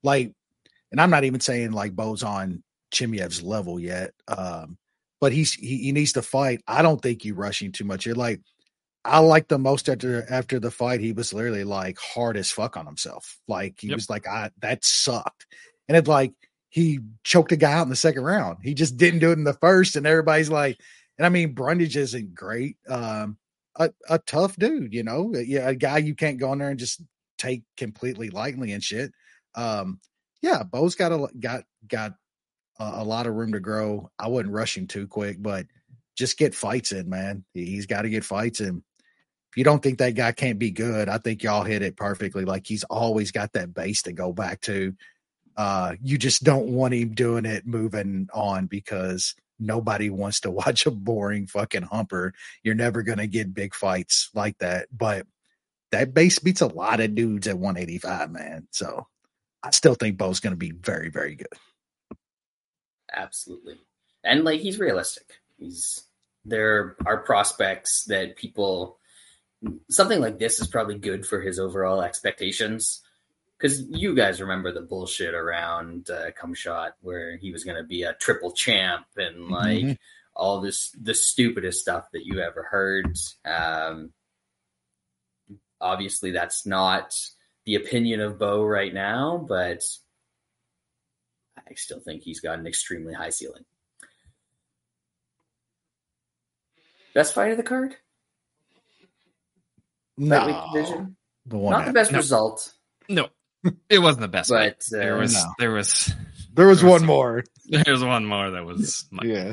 like, and I'm not even saying like Bo's on Chimaev's level yet, but he needs to fight. I don't think you rushing too much. You're like, I like the most after the fight. He was literally like hard as fuck on himself. Like he was like, that sucked. And it's like, he choked a guy out in the second round. He just didn't do it in the first. And everybody's like, and I mean, Brundage isn't great. A tough dude, you know, yeah, a guy you can't go in there and just take completely lightly and shit. Yeah, Bo's got a lot of room to grow. I wouldn't rush him too quick, but just get fights in, man. He's got to get fights in. If you don't think that guy can't be good, I think y'all hit it perfectly. Like he's always got that base to go back to. You just don't want him doing it moving on because nobody wants to watch a boring fucking humper. You're never going to get big fights like that. But that base beats a lot of dudes at 185, man. So I still think Bo's going to be very, very good. Absolutely. And like, he's realistic. There are prospects that something like this is probably good for his overall expectations. Because you guys remember the bullshit around Cumshot where he was going to be a triple champ and like all the stupidest stuff that you ever heard. Obviously, that's not the opinion of Bo right now, but I still think he's got an extremely high ceiling. Best fight of the card? No. Division? Not the best result. No, it wasn't the best. But there was one more. There was one more that was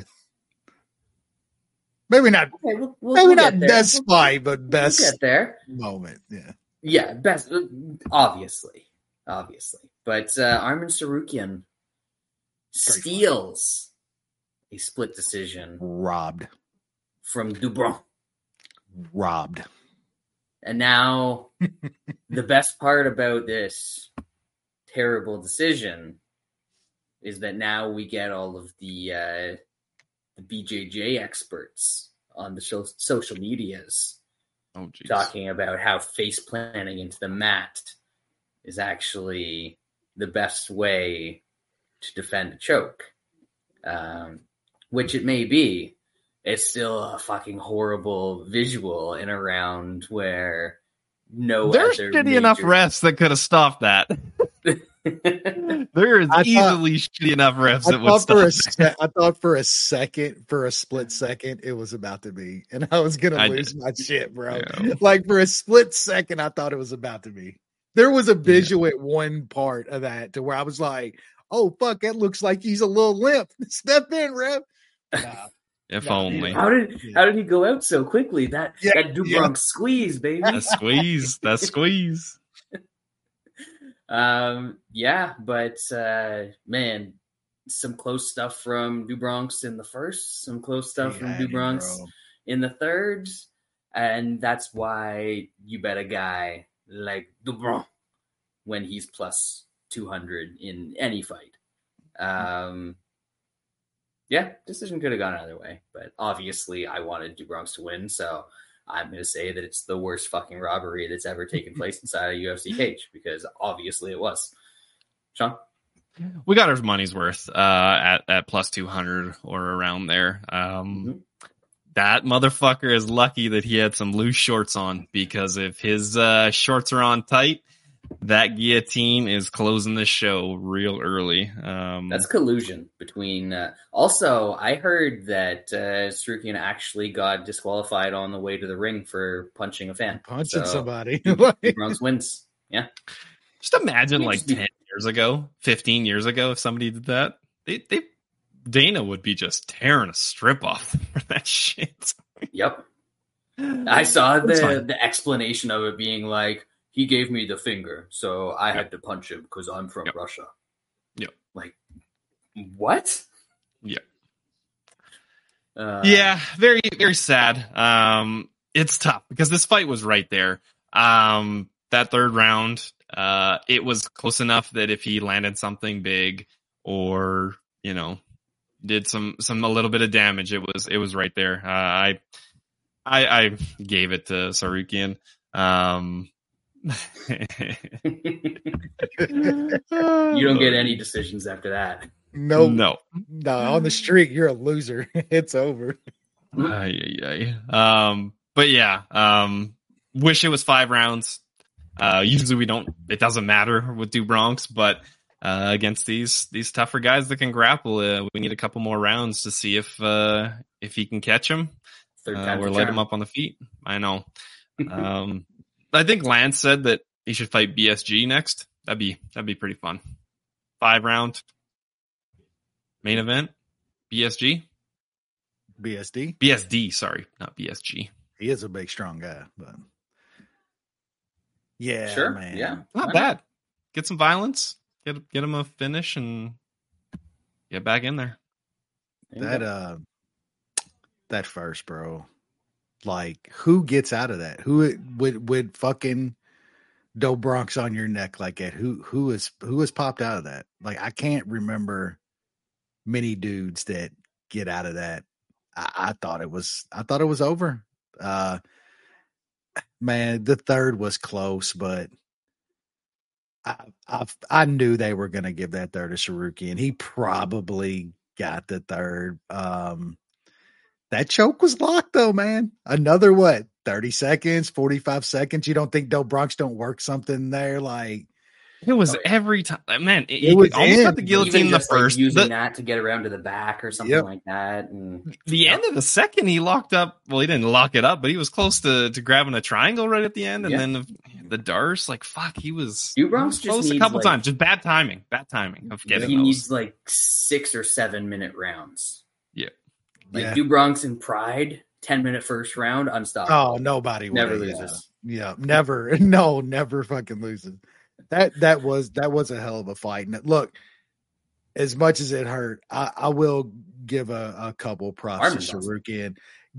maybe not. Okay, maybe not best fight, but best get there moment. Yeah. Yeah, best. Obviously. But Arman Tsarukyan steals a split decision. Robbed. From Dubron. Robbed. And now the best part about this terrible decision is that now we get all of the BJJ experts on the social medias talking about how face planting into the mat is actually the best way to defend a choke. Which it may be. It's still a fucking horrible visual in a round where there's shitty enough refs that could have stopped that. There is easily shitty enough refs that would stop that. I thought for a split second, it was about to be, and I was gonna lose my shit, bro. Yeah. Like for a split second, I thought it was about to be. There was a visual at one part of that to where I was like, "Oh fuck, that looks like he's a little limp. Step in, ref." Nah. If only. How did he go out so quickly? That Dubronx squeeze, baby. That squeeze. But man, some close stuff from Dubronx in the first, some close stuff from Dubronx in the third, and that's why you bet a guy like Dubronx when he's plus 200 in any fight. Yeah, decision could have gone either way, but obviously I wanted Dubronx to win, so I'm going to say that it's the worst fucking robbery that's ever taken place inside a UFC cage, because obviously it was. Sean? We got our money's worth at plus 200 or around there. That motherfucker is lucky that he had some loose shorts on, because if his shorts are on tight, that guillotine is closing the show real early. That's collusion between. Also, I heard that Tsarukyan actually got disqualified on the way to the ring for punching a fan. Punching somebody. Dubronx wins. Yeah. Just imagine 10 years ago, 15 years ago, if somebody did that, Dana would be just tearing a strip off for that shit. Yep. I saw the explanation of it being like, he gave me the finger, so I had to punch him because I'm from Russia. Yep. Like, what? Yep. Yeah, very, very sad. It's tough because this fight was right there. That third round, it was close enough that if he landed something big or, did a little bit of damage, it was right there. I gave it to Tsarukyan. You don't get any decisions after that. No, on the street, you're a loser. It's over. But yeah, wish it was 5 rounds. Usually it doesn't matter with Do Bronx, but against these tougher guys that can grapple, we need a couple more rounds to see if he can catch him or light him up on the feet. I know. I think Lance said that he should fight BSG next. That'd be pretty fun. 5 round main event. BSD, sorry, not BSG. He is a big, strong guy, but yeah, sure, man. yeah, not bad. Get some violence, get him a finish, and get back in there. That first, bro. Like, who gets out of that? Who would fucking Do Bronx on your neck like that? Who has popped out of that? Like, I can't remember many dudes that get out of that. I thought it was over. Man, the third was close, but I knew they were going to give that third to Saruki, and he probably got the third. That choke was locked though, man. Another 30 seconds, 45 seconds. You don't think Do Bronx don't work something there? Like, it was every time, man. It was almost got the guillotine the first, using that to get around to the back or something like that. And the end of the second, he locked up. Well, he didn't lock it up, but he was close to grabbing a triangle right at the end, and then the Darce, like, fuck, he was. Do Bronx close a couple times, just bad timing of getting. He needs like 6 or 7 minute rounds. Yeah, like Do Bronx and Pride, 10-minute first round, unstoppable. Oh, nobody never loses. Yeah, never. No, never fucking loses. That was a hell of a fight. And look, as much as it hurt, I will give a couple props to Sarukian.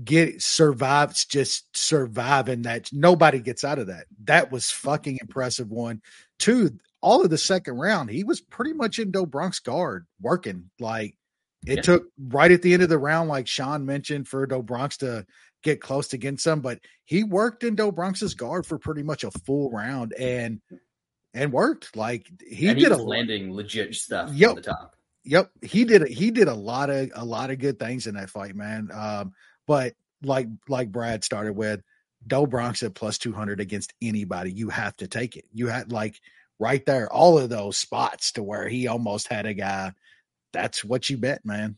Surviving that. Nobody gets out of that. That was fucking impressive. 1, 2, all of the second round, he was pretty much in Do Bronx guard working. Like, it took right at the end of the round, like Sean mentioned, for Do Bronx to get close to getting some, but he worked in Do Bronx's guard for pretty much a full round and worked. Like, he did landing legit stuff on the top. Yep. He did a lot of good things in that fight, man. But like Brad started with, Do Bronx at plus 200 against anybody, you have to take it. You had, like, right there, all of those spots to where he almost had a guy. That's what you bet, man.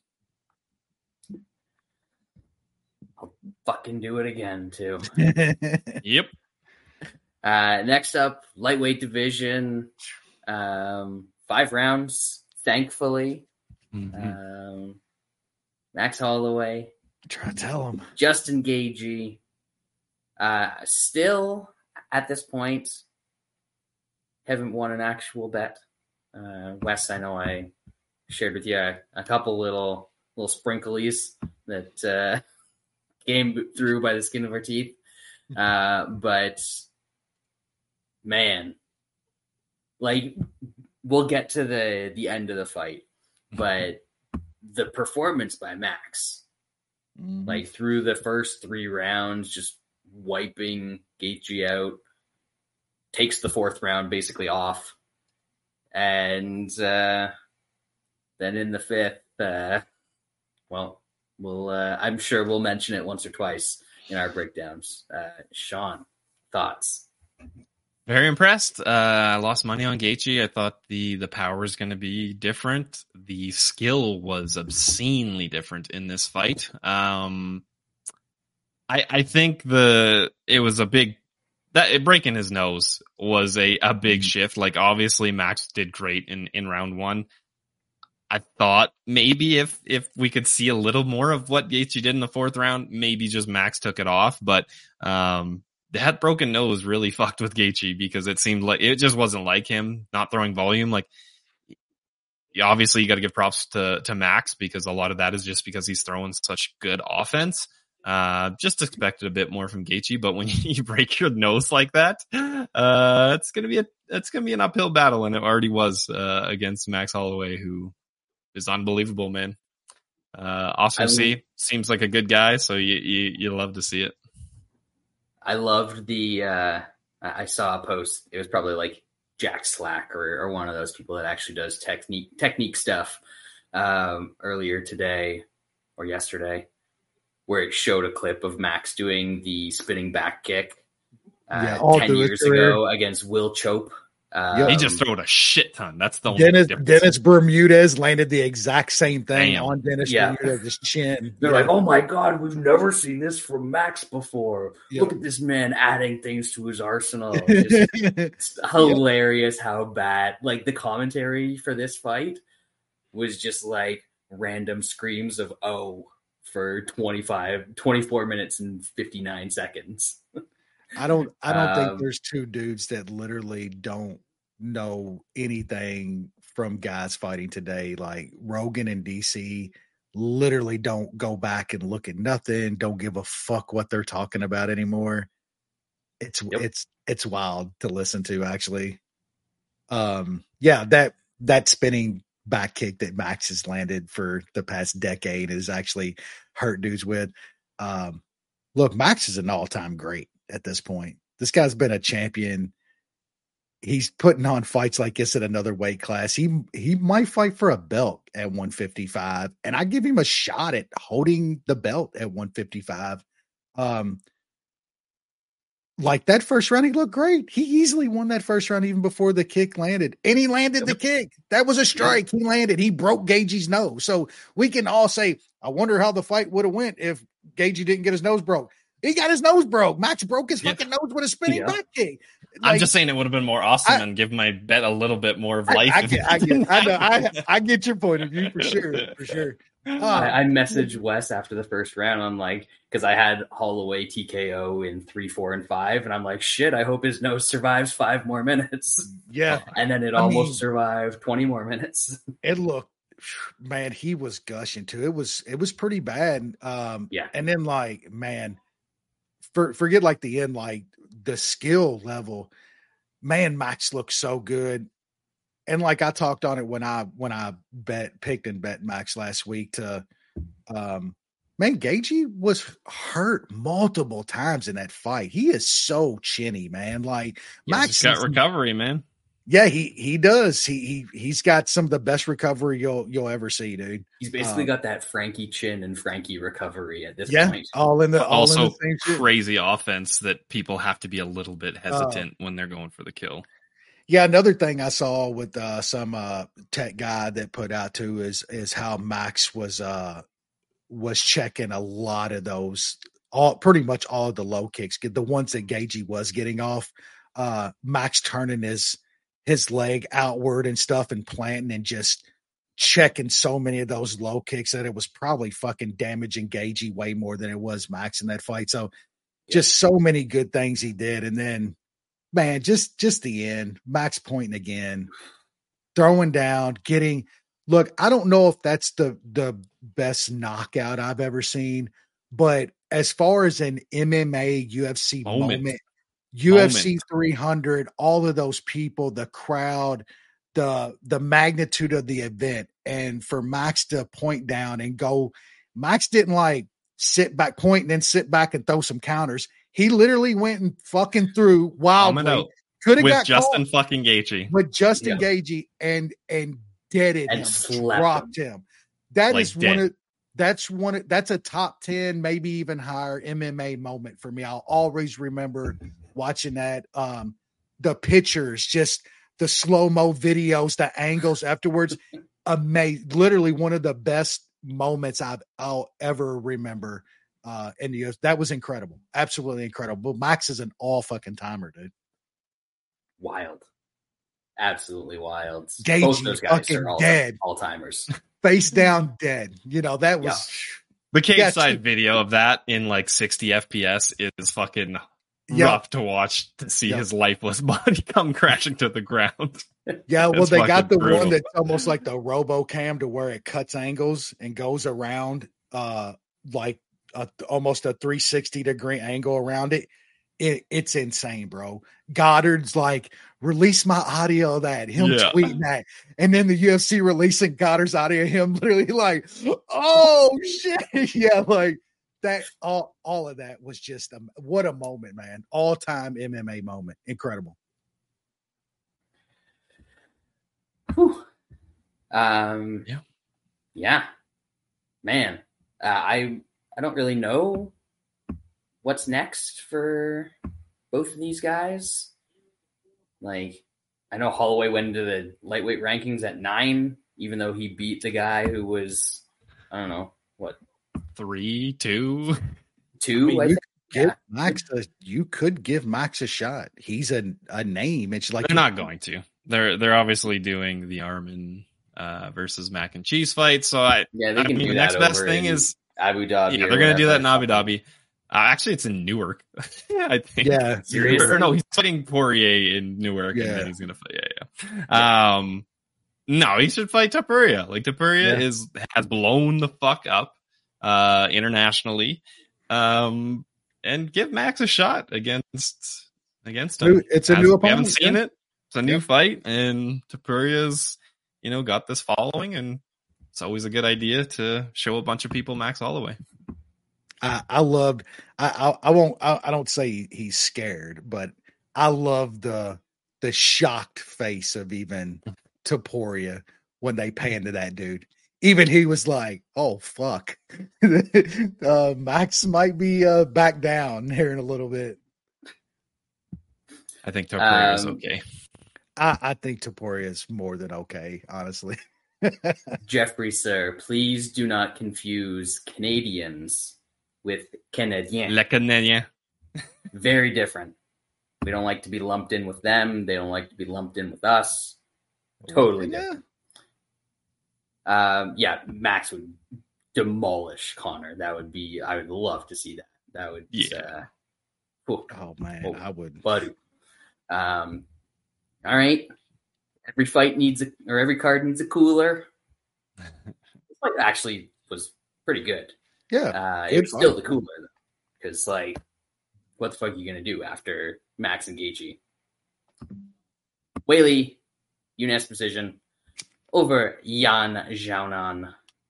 I'll fucking do it again too. Yep. Next up, lightweight division, 5 rounds, thankfully. Mm-hmm. Max Holloway. Try to tell him. Justin Gaethje. Still, at this point, haven't won an actual bet. Wes, I know I shared with you a couple little sprinklies that came through by the skin of our teeth. But man, like, we'll get to the end of the fight, but the performance by Max, like, through the first 3 rounds, just wiping Gaethje out, takes the 4th round basically off, and then in the 5th, I'm sure we'll mention it once or twice in our breakdowns. Sean, thoughts? Very impressed. I lost money on Gaethje. I thought the power was going to be different. The skill was obscenely different in this fight. I think it was a big, that breaking his nose was a big shift. Like, obviously Max did great in round 1. I thought maybe if we could see a little more of what Gaethje did in the 4th round, maybe just Max took it off. But that broken nose really fucked with Gaethje, because it seemed like it just wasn't like him not throwing volume. Like, obviously you got to give props to Max, because a lot of that is just because he's throwing such good offense. Just expected a bit more from Gaethje, but when you break your nose like that, it's gonna be an uphill battle, and it already was against Max Holloway, who is unbelievable, man. Oscar C seems like a good guy, so you love to see it. I loved the I saw a post. It was probably like Jack Slack or one of those people that actually does technique stuff earlier today or yesterday, where it showed a clip of Max doing the spinning back kick 10 years ago against Will Chope. He just throwed a shit ton. That's the only difference. Dennis Bermudez landed the exact same thing on Dennis Yeah. Bermudez's chin. They're like, oh my God, we've never seen this from Max before. Yeah. Look at this man adding things to his arsenal. Just, it's hilarious how bad. Like the commentary for this fight was just like random screams of "oh" for 24 minutes and 59 seconds. I don't think there's two dudes that literally don't know anything from guys fighting today. Like Rogan and DC literally don't go back and look at nothing, don't give a fuck what they're talking about anymore. It's wild to listen to, actually. That spinning back kick that Max has landed for the past decade is actually hurt dudes with. Look, Max is an all-time great at this point. This guy's been a champion. He's putting on fights like this at another weight class. He might fight for a belt at 155, and I give him a shot at holding the belt at 155. Like that first round, he looked great. He easily won that first round even before the kick landed. And he landed the kick. That was a strike. He landed. He broke Gaethje's nose. So we can all say, I wonder how the fight would have went if Gaethje didn't get his nose broke. He got his nose broke. Max broke his fucking nose with a spinning back kick. Like, I'm just saying it would have been more awesome and give my bet a little bit more of life. I get your point of view for sure. I messaged Wes after the first round. I'm like, because I had Holloway TKO in 3, 4, and 5, and I'm like, shit, I hope his nose survives 5 more minutes. Yeah, and then it almost survived 20 more minutes. It looked, man, he was gushing too. It was pretty bad. And then like, man, forget like the end, like the skill level. Man, Max looks so good. And like I talked on it when I picked and bet Max last week to, man, Gaethje was hurt multiple times in that fight. He is so chinny, man. Like Max got recovery, man. Yeah, he does. He's got some of the best recovery you'll ever see, dude. He's basically got that Frankie chin and Frankie recovery at this point. All in the same crazy offense that people have to be a little bit hesitant when they're going for the kill. Yeah, another thing I saw with some tech guy that put out too is how Max was checking a lot of those, pretty much all of the low kicks, the ones that Gaethje was getting off. Max turning his leg outward and stuff and planting and just checking so many of those low kicks that it was probably fucking damaging Gaethje way more than it was Max in that fight. So just so many good things he did. And then, man, just the end, Max pointing again, throwing down, look, I don't know if that's the best knockout I've ever seen, but as far as an MMA UFC moment, UFC 300, all of those people, the crowd, the magnitude of the event, and for Max to point down and go, Max didn't like sit back, point, and then sit back and throw some counters. He literally went and fucking threw wildly. Could have got Justin fucking Gaethje. With Justin Gaethje and deaded and him, dropped him. That's a top 10, maybe even higher MMA moment for me. I'll always remember watching that. The pictures, just the slow-mo videos, the angles afterwards. Amazing. Literally one of the best moments I'll ever remember. In the US. That was incredible. Absolutely incredible. Max is an all fucking timer, dude. Wild. Absolutely wild. Gaethje, both those guys are all timers. Face down dead. You know, that was the cage side video of that in like 60 FPS is fucking rough to watch, to see his lifeless body come crashing to the ground. Yeah, well, they got the brutal one that's almost like the RoboCam, to where it cuts angles and goes around like almost a 360-degree angle around it. It's insane, bro. Goddard's like, release my audio of that, him tweeting that, and then the UFC releasing Goddard's audio, him literally like, oh shit. Yeah, like that all of that was just what a moment, man. All-time MMA moment. Incredible. Whew. Yeah. Yeah, man. I don't really know what's next for both of these guys. Like, I know Holloway went into the lightweight rankings at 9, even though he beat the guy who was, I don't know, what, 3, 2. 2, I think. You could give Max a shot. He's a name. It's like They're not going to. They're obviously doing the Armin versus Mac and Cheese fight. So they can do the that next best over thing in is Abu Dhabi. Yeah, they're going to do that in Abu Dhabi. Actually, it's in Newark. I think. Yeah. Seriously? Or no, he's fighting Poirier in Newark, and then he's going to fight. Yeah. No, he should fight Topuria. Like, Topuria has blown the fuck up internationally. And give Max a shot against him. It's a new opponent. We haven't seen it. It's a new fight, and Topuria's, got this following, and it's always a good idea to show a bunch of people Max Holloway. I don't say he's scared, but I love the shocked face of even Topuria when they pan to that dude. Even he was like, "Oh fuck, Max might be back down here in a little bit." I think Topuria is okay. I think Topuria is more than okay, honestly. Jeffrey, sir, please do not confuse Canadians with Canadiens. Le Canadien. Very different. We don't like to be lumped in with them. They don't like to be lumped in with us. Totally different. Max would demolish Connor. I would love to see that. That would, oh man, I would. Buddy. All right. Every fight every card needs a cooler. This fight actually was pretty good. Yeah. It was still the cooler though. Because what the fuck are you gonna do after Max and Gaethje? Weili, unanimous decision over Yan Xiaonan.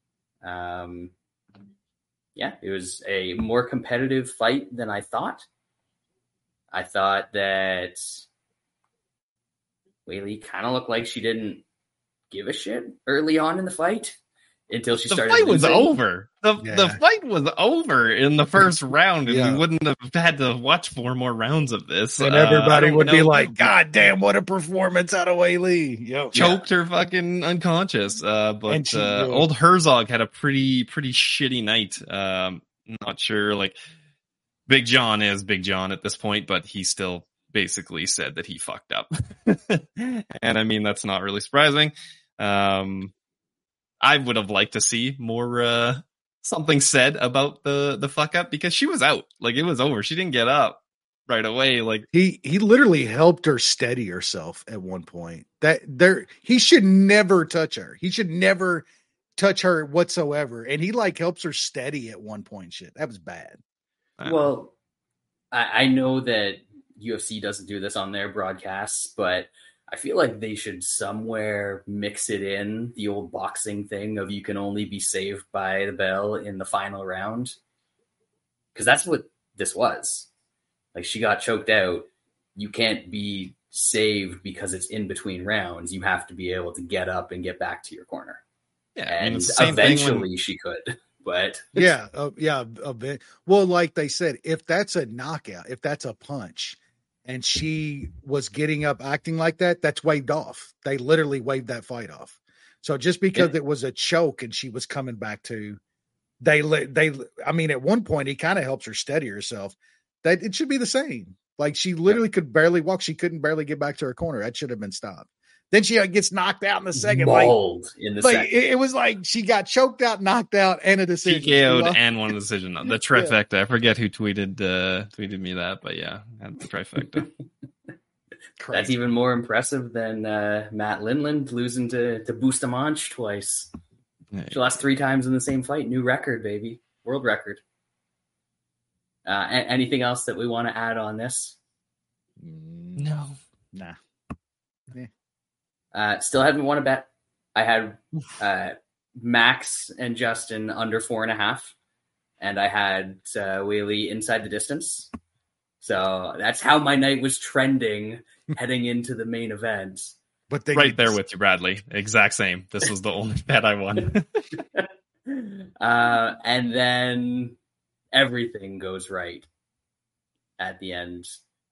It was a more competitive fight than I thought. I thought that Weili kind of looked like she didn't give a shit early on in the fight until she started. The fight was losing. over. The fight was over in the first round, and we wouldn't have had to watch 4 more rounds of this. And everybody would be like, "God damn, what a performance out of Weili!" Choked her fucking unconscious. But old Herzog had a pretty shitty night. Not sure, Big John is Big John at this point, but he still basically said that he fucked up. And I mean, that's not really surprising. I would have liked to see more something said about the fuck up, because she was out. It was over. She didn't get up right away. He literally helped her steady herself at one point. He should never touch her. He should never touch her whatsoever. And he helps her steady at one point. Shit, that was bad. Well, I know that UFC doesn't do this on their broadcasts, but I feel like they should somewhere mix it in, the old boxing thing of you can only be saved by the bell in the final round. Because that's what this was. She got choked out. You can't be saved because it's in between rounds. You have to be able to get up and get back to your corner. Yeah, and eventually she could. But well, like they said, if that's a knockout, if that's a punch, and she was getting up acting like that, that's waved off. They literally waved that fight off. So just because it was a choke and she was coming back to, I mean, at one point he kind of helps her steady herself. That it should be the same. She literally could barely walk. She couldn't barely get back to her corner. That should have been stopped. Then she gets knocked out in the second. Second. It was she got choked out, knocked out, and a decision. TKO'd and won a decision. The trifecta. I forget who tweeted me that, but yeah, had the trifecta. That's even more impressive than Matt Lindland losing to Bustamante twice. She lost 3 times in the same fight. New record, baby. World record. Anything else that we want to add on this? No. Nah. Still haven't won a bet. I had Max and Justin under 4.5. and I had Whaley inside the distance. So that's how my night was trending heading into the main event. But then Right there with you, Bradley. Exact same. This was the only bet I won. And then everything goes right at the end.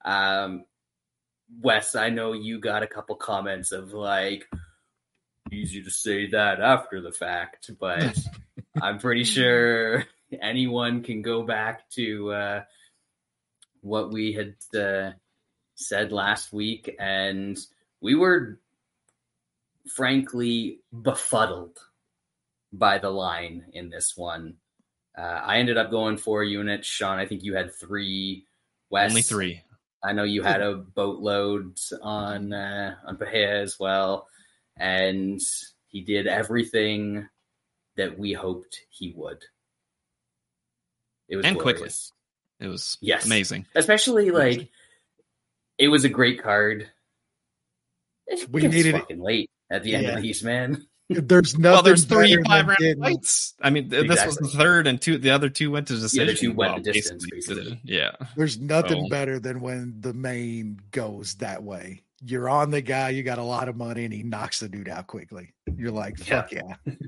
Wes, I know you got a couple comments of like, easy to say that after the fact, but I'm pretty sure anyone can go back to what we had said last week, and we were frankly befuddled by the line in this one. I ended up going 4 units. Sean, I think you had 3. Wes, Only 3. I know you had a boatload on Pahea as well, and he did everything that we hoped he would. It was And glorious. quickly. It was amazing. amazing. Especially like it was a great card. We It's needed it. fucking late at the end of these, man. There's nothing. Well, there's 3 better than 5-round getting- fights. I mean, this was the third, and the other 2 went to decision. The other 2 went Well, the distance, basically, basically. Yeah. There's nothing So- better than when the main goes that way. You're on the guy, you got a lot of money, and he knocks the dude out quickly. You're like, fuck yeah.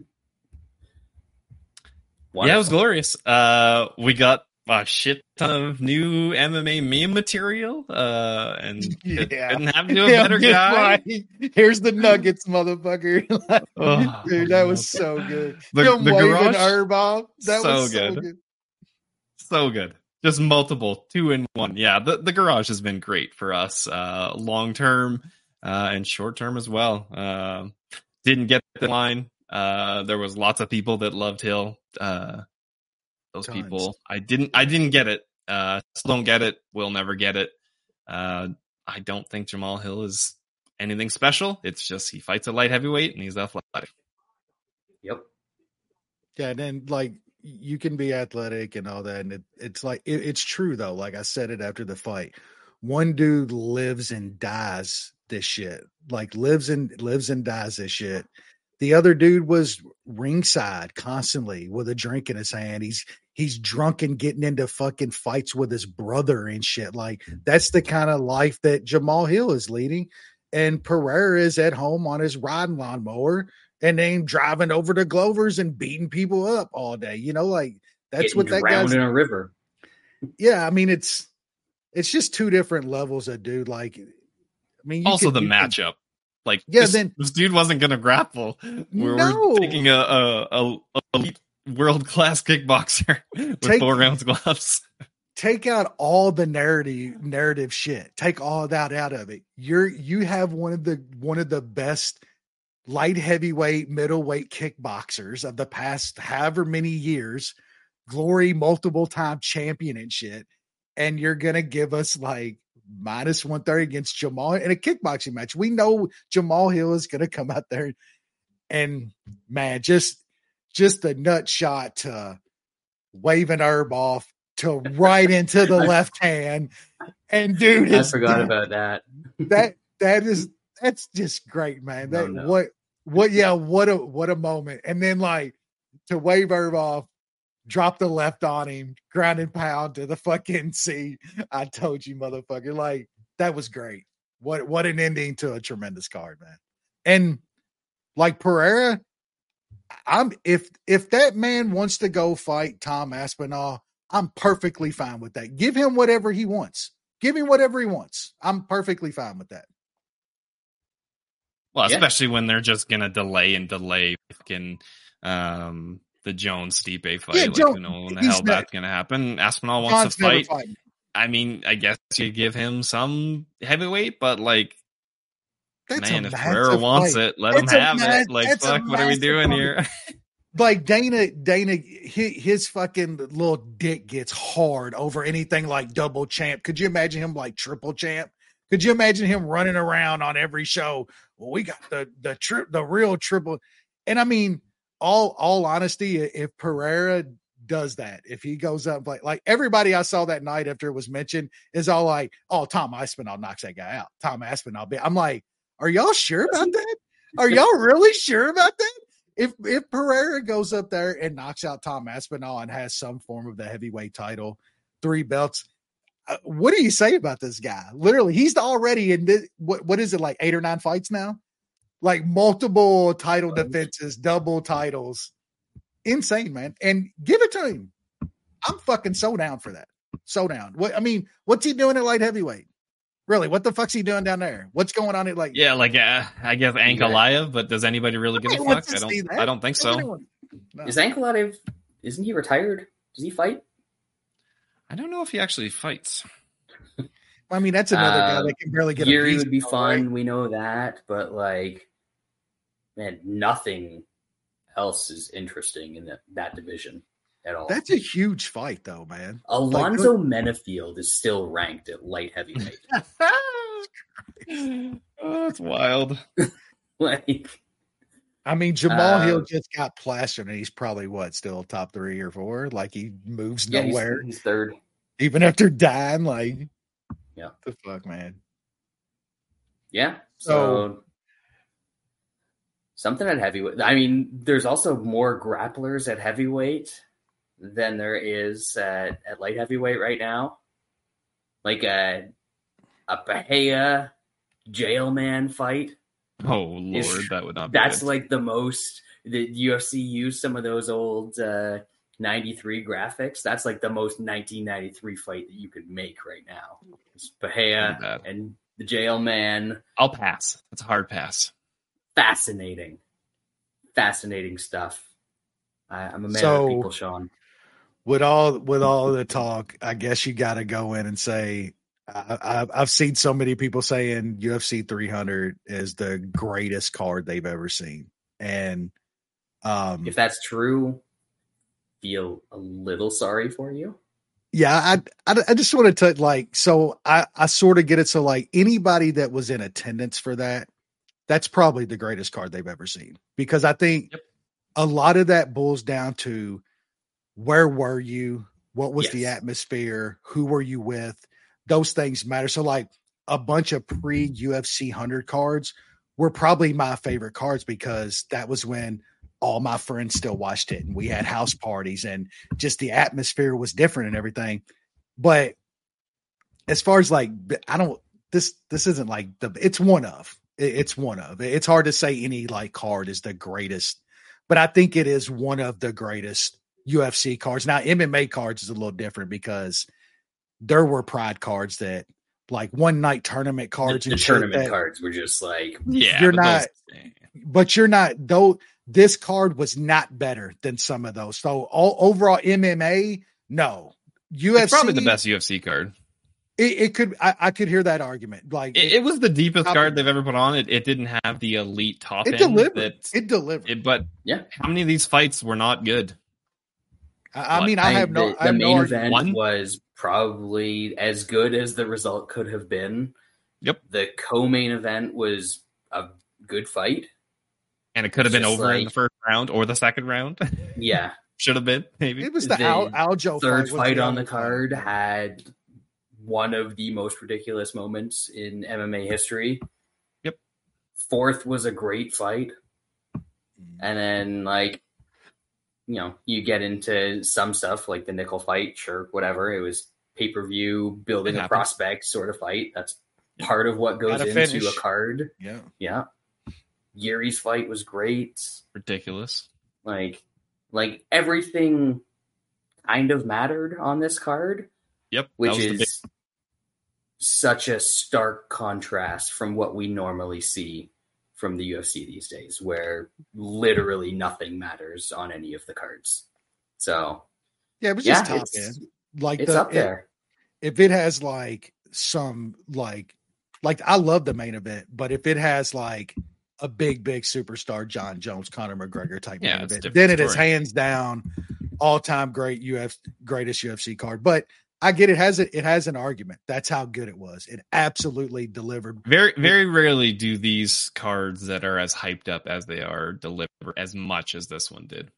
Wonderful. Yeah, it was glorious. We got a shit ton of new MMA meme material, and couldn't have to a Yeah, better just guy. like, here's the nuggets, motherfucker. Oh, Dude, that was so good. The Him waving garage? Herb off. That So was so good. good. So good. Just multiple 2 in 1. Yeah, the garage has been great for us, long term and short term as well. Didn't get the line. There was lots of people that loved Hill. Those Tons. people, I didn't get it. Still don't get it. We'll never get it. I don't think Jamal Hill is anything special. It's just he fights a light heavyweight and he's athletic. Yep. Yeah, and then like you can be athletic and all that, and it's like it's true though. Like I said it after the fight, one dude lives and dies this shit. Like lives and dies this shit. The other dude was ringside constantly with a drink in his hand. He's drunk and getting into fucking fights with his brother and shit. Like that's the kind of life that Jamal Hill is leading. And Pereira is at home on his riding lawnmower and then driving over to Glover's and beating people up all day. You know, like that's Getting what that drowned guy's. in a river. Yeah, I mean it's just 2 different levels of dude. Like, I mean, you Also, can- the you can- matchup. Like Yeah, this, then- this dude wasn't gonna grapple. We're No. taking a elite world class kickboxer with Take- 4 rounds gloves. Take out all the narrative shit. Take all that out of it. You have one of the best light heavyweight, middleweight kickboxers of the past however many years, Glory multiple time champion and shit, and you're gonna give us like minus 130 against Jamal in a kickboxing match. We know Jamal Hill is gonna come out there and man, just the nut shot to waving Herb off to right into the left hand. And dude, I forgot about that. that's just great, man. No, That no. what a moment. And then like to wave Herb off, drop the left on him, ground and pound to the fucking sea. I told you, motherfucker. Like that was great. What an ending to a tremendous card, man. And like Pereira, if that man wants to go fight Tom Aspinall, I'm perfectly fine with that. Give him whatever he wants. Give him whatever he wants. I'm perfectly fine with that. Well, Yeah. especially when they're just gonna delay fucking the Jones Stipe fight. Yeah, like, Jones- you know when the he's hell not- that's gonna happen. Aspinall wants John's to never fight. fighting. I mean, I guess you give him some heavyweight, but like, That's man, a if massive Pereira wants fight. it, let him That's a have ma- it. Like, that's a fuck, what are we massive doing fight. here? Like Dana, his fucking little dick gets hard over anything like double champ. Could you imagine him like triple champ? Could you imagine him running around on every show? Well, we got the real triple. And I mean, all honesty, if Pereira does that, if he goes up like everybody I saw that night after it was mentioned is all like, oh, Tom Aspinall knocks that guy out. Tom Aspinall. I'm like, are y'all sure about that? Are y'all really sure about that? if Pereira goes up there and knocks out Tom Aspinall and has some form of the heavyweight title, 3 belts, what do you say about this guy? Literally, he's already in this, what is it, like 8 or 9 fights now? Like multiple title defenses, double titles. Insane, man. And give it to him. I'm fucking so down for that. So down. What's he doing at light heavyweight? Really, what the fuck's he doing down there? What's going on at like? Yeah, like I guess Ankalaev, but does anybody really give a fuck? I don't think so. No. Is Ankalaev? Isn't he retired? Does he fight? I don't know if he actually fights. I mean, that's another guy that can barely get. Yuri would be fun. Right? We know that, but like, man, nothing else is interesting in that division at all. That's a huge fight, though, man. Alonzo Menafield is still ranked at light heavyweight. Oh, that's wild. Like, I mean, Jamal Hill just got plastered, and he's probably still top 3 or 4. Like he moves nowhere. He's third, even after dying. Like, yeah, the fuck, man. Yeah. So something at heavyweight. I mean, there's also more grapplers at heavyweight than there is at light heavyweight right now. Like a Bahia Jailman fight. Oh Lord, that would not be that's good. Like the most the UFC used some of those old 93 graphics. That's like the most 1993 fight that you could make right now. It's Bahia and the Jailman. I'll pass. That's a hard pass. Fascinating stuff. I'm a man of people, Sean. With all the talk, I guess you got to go in and say, I've seen so many people saying UFC 300 is the greatest card they've ever seen. And if that's true, feel a little sorry for you. Yeah, I just wanted to I sort of get it. So like anybody that was in attendance for that, that's probably the greatest card they've ever seen. Because I think a lot of that boils down to where were you? What was the atmosphere? Who were you with? Those things matter. So like a bunch of pre-UFC 100 cards were probably my favorite cards because that was when all my friends still watched it and we had house parties and just the atmosphere was different and everything. But as far as like, this isn't like it's one of. It's hard to say any like card is the greatest, but I think it is one of the greatest UFC cards. Now MMA cards is a little different because there were pride cards that like one night tournament cards. The tournament cards were just like, you're not though. This card was not better than some of those. So overall MMA, no. UFC it's probably the best UFC card. It could, I could hear that argument. Like it was the deepest card they've ever put on. It didn't have the elite top end. It delivered. But yeah, how many of these fights were not good? I mean, I have no. The main event was probably as good as the result could have been. Yep. The co-main event was a good fight. And it could have been over in the first round or the second round. Yeah. Should have been, maybe. It was the Aljo third fight on the card had one of the most ridiculous moments in MMA history. Yep. Fourth was a great fight. And then, like, you know, you get into some stuff like the nickel fight, sure, whatever. It was pay-per-view, building a prospect sort of fight. That's part of what goes into a card. Yeah. Yeah. Yuri's fight was great. Ridiculous. Like everything kind of mattered on this card. Yep. Which is such a stark contrast from what we normally see from the UFC these days, where literally nothing matters on any of the cards. So yeah, it was just top end. Like it's up there. If it has like some like I love the main event, but if it has like a big superstar, John Jones, Conor McGregor type main event, then it is hands down all-time greatest UFC card. But I get it has an argument. That's how good it was. It absolutely delivered. Very, very rarely do these cards that are as hyped up as they are deliver as much as this one did.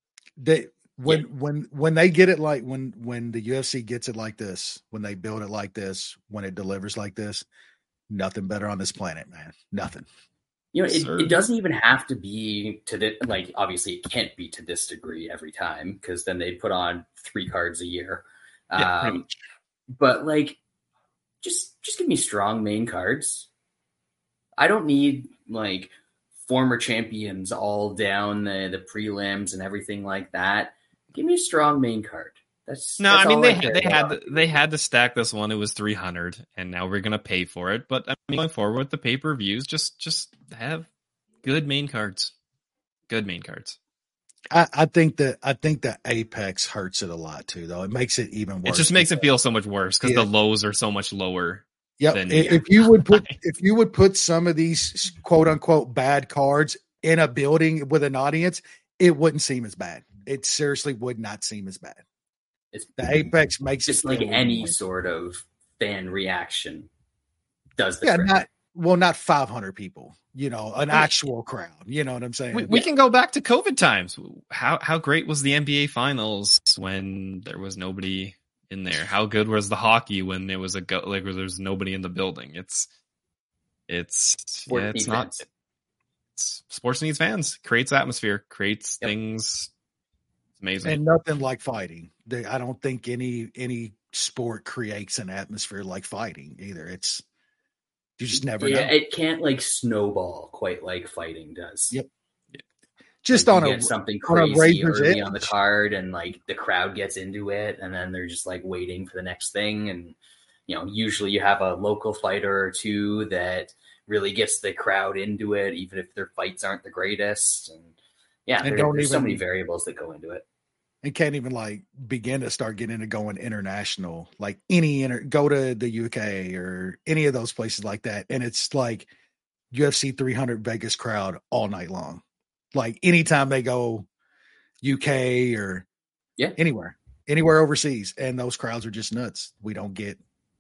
When they get it like when the UFC gets it like this, when they build it like this, when it delivers like this, nothing better on this planet, man. Nothing. You know, Sure. it doesn't even have to be to the, like, obviously it can't be to this degree every time, because then they'd put on 3 cards a year. Yeah, pretty much. But like, just give me strong main cards. I don't need like former champions all down the prelims and everything like that. Give me a strong main card. That's I mean all they care they about. had to stack this one. It was 300, and now we're gonna pay for it. But I mean, going forward with the pay-per-views, just have good main cards. Good main cards. I think the Apex hurts it a lot too, though. It makes it even worse. It just makes it feel so much worse because Yeah. the lows are so much lower. Yep. Than If you would put some of these quote unquote bad cards in a building with an audience, it wouldn't seem as bad. It seriously would not seem as bad. It's The Apex makes just it like feel any worse. sort of fan reaction does the Yeah, trick. not 500 people. You know, an actual crowd. You know what I'm saying? we can go back to COVID times. How great was the NBA Finals when there was nobody in there? How good was the hockey when there was where there was nobody in the building? Sports needs fans. Creates atmosphere. Creates things. It's amazing. And nothing like fighting. I don't think any sport creates an atmosphere like fighting either. You just never know. It can't like snowball quite like fighting does. Yep. Just like on you a get something on a crazy razor's early edge. on the card, and like the crowd gets into it, and then they're just like waiting for the next thing. And you know, usually you have a local fighter or two that really gets the crowd into it, even if their fights aren't the greatest. And yeah, there's so many variables that go into it. And can't even like begin to start getting into going international, like go to the UK or any of those places like that. And it's like UFC 300 Vegas crowd all night long. Like anytime they go UK or anywhere overseas, and those crowds are just nuts. We don't get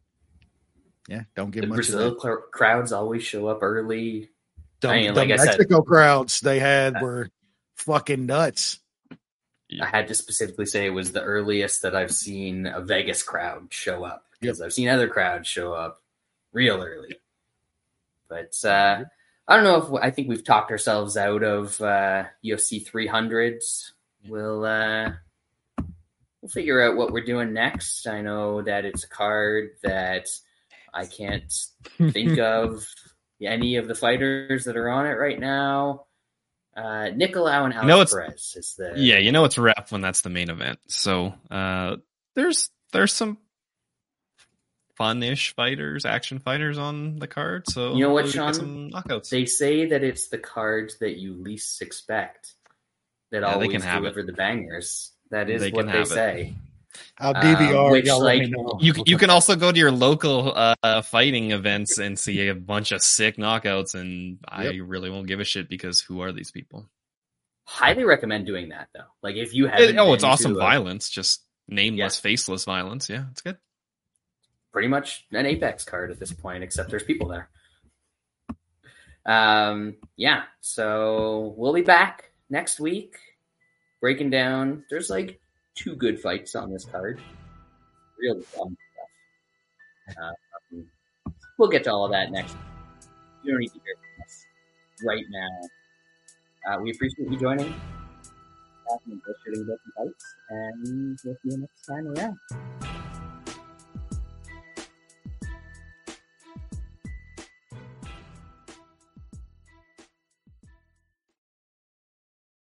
much Brazil of that. crowds always show up early. The like I said, Mexico crowds they had were fucking nuts. I had to specifically say it was the earliest that I've seen a Vegas crowd show up, because I've seen other crowds show up real early. But I don't know I think we've talked ourselves out of UFC 300s. We'll figure out what we're doing next. I know that it's a card that I can't think of any of the fighters that are on it right now. Nicolau and Alex Perez is the it's rep when that's the main event. So there's some fun-ish fighters, action fighters on the card. So you know what, Sean? Some knockouts. They say that it's the cards that you least expect that always deliver the bangers. That is what they say. I'll DVR. Which, like, you can also go to your local fighting events and see a bunch of sick knockouts, and I really won't give a shit because who are these people? Highly recommend doing that though. Like if you haven't, it's awesome violence, just nameless, faceless violence. Yeah, it's good. Pretty much an Apex card at this point, except there's people there. So we'll be back next week breaking down. There's like 2 good fights on this card. Real dumb stuff. We'll get to all of that next. You don't need to hear from us right now. We appreciate you joining. Shooting fights, and we'll see you next time around.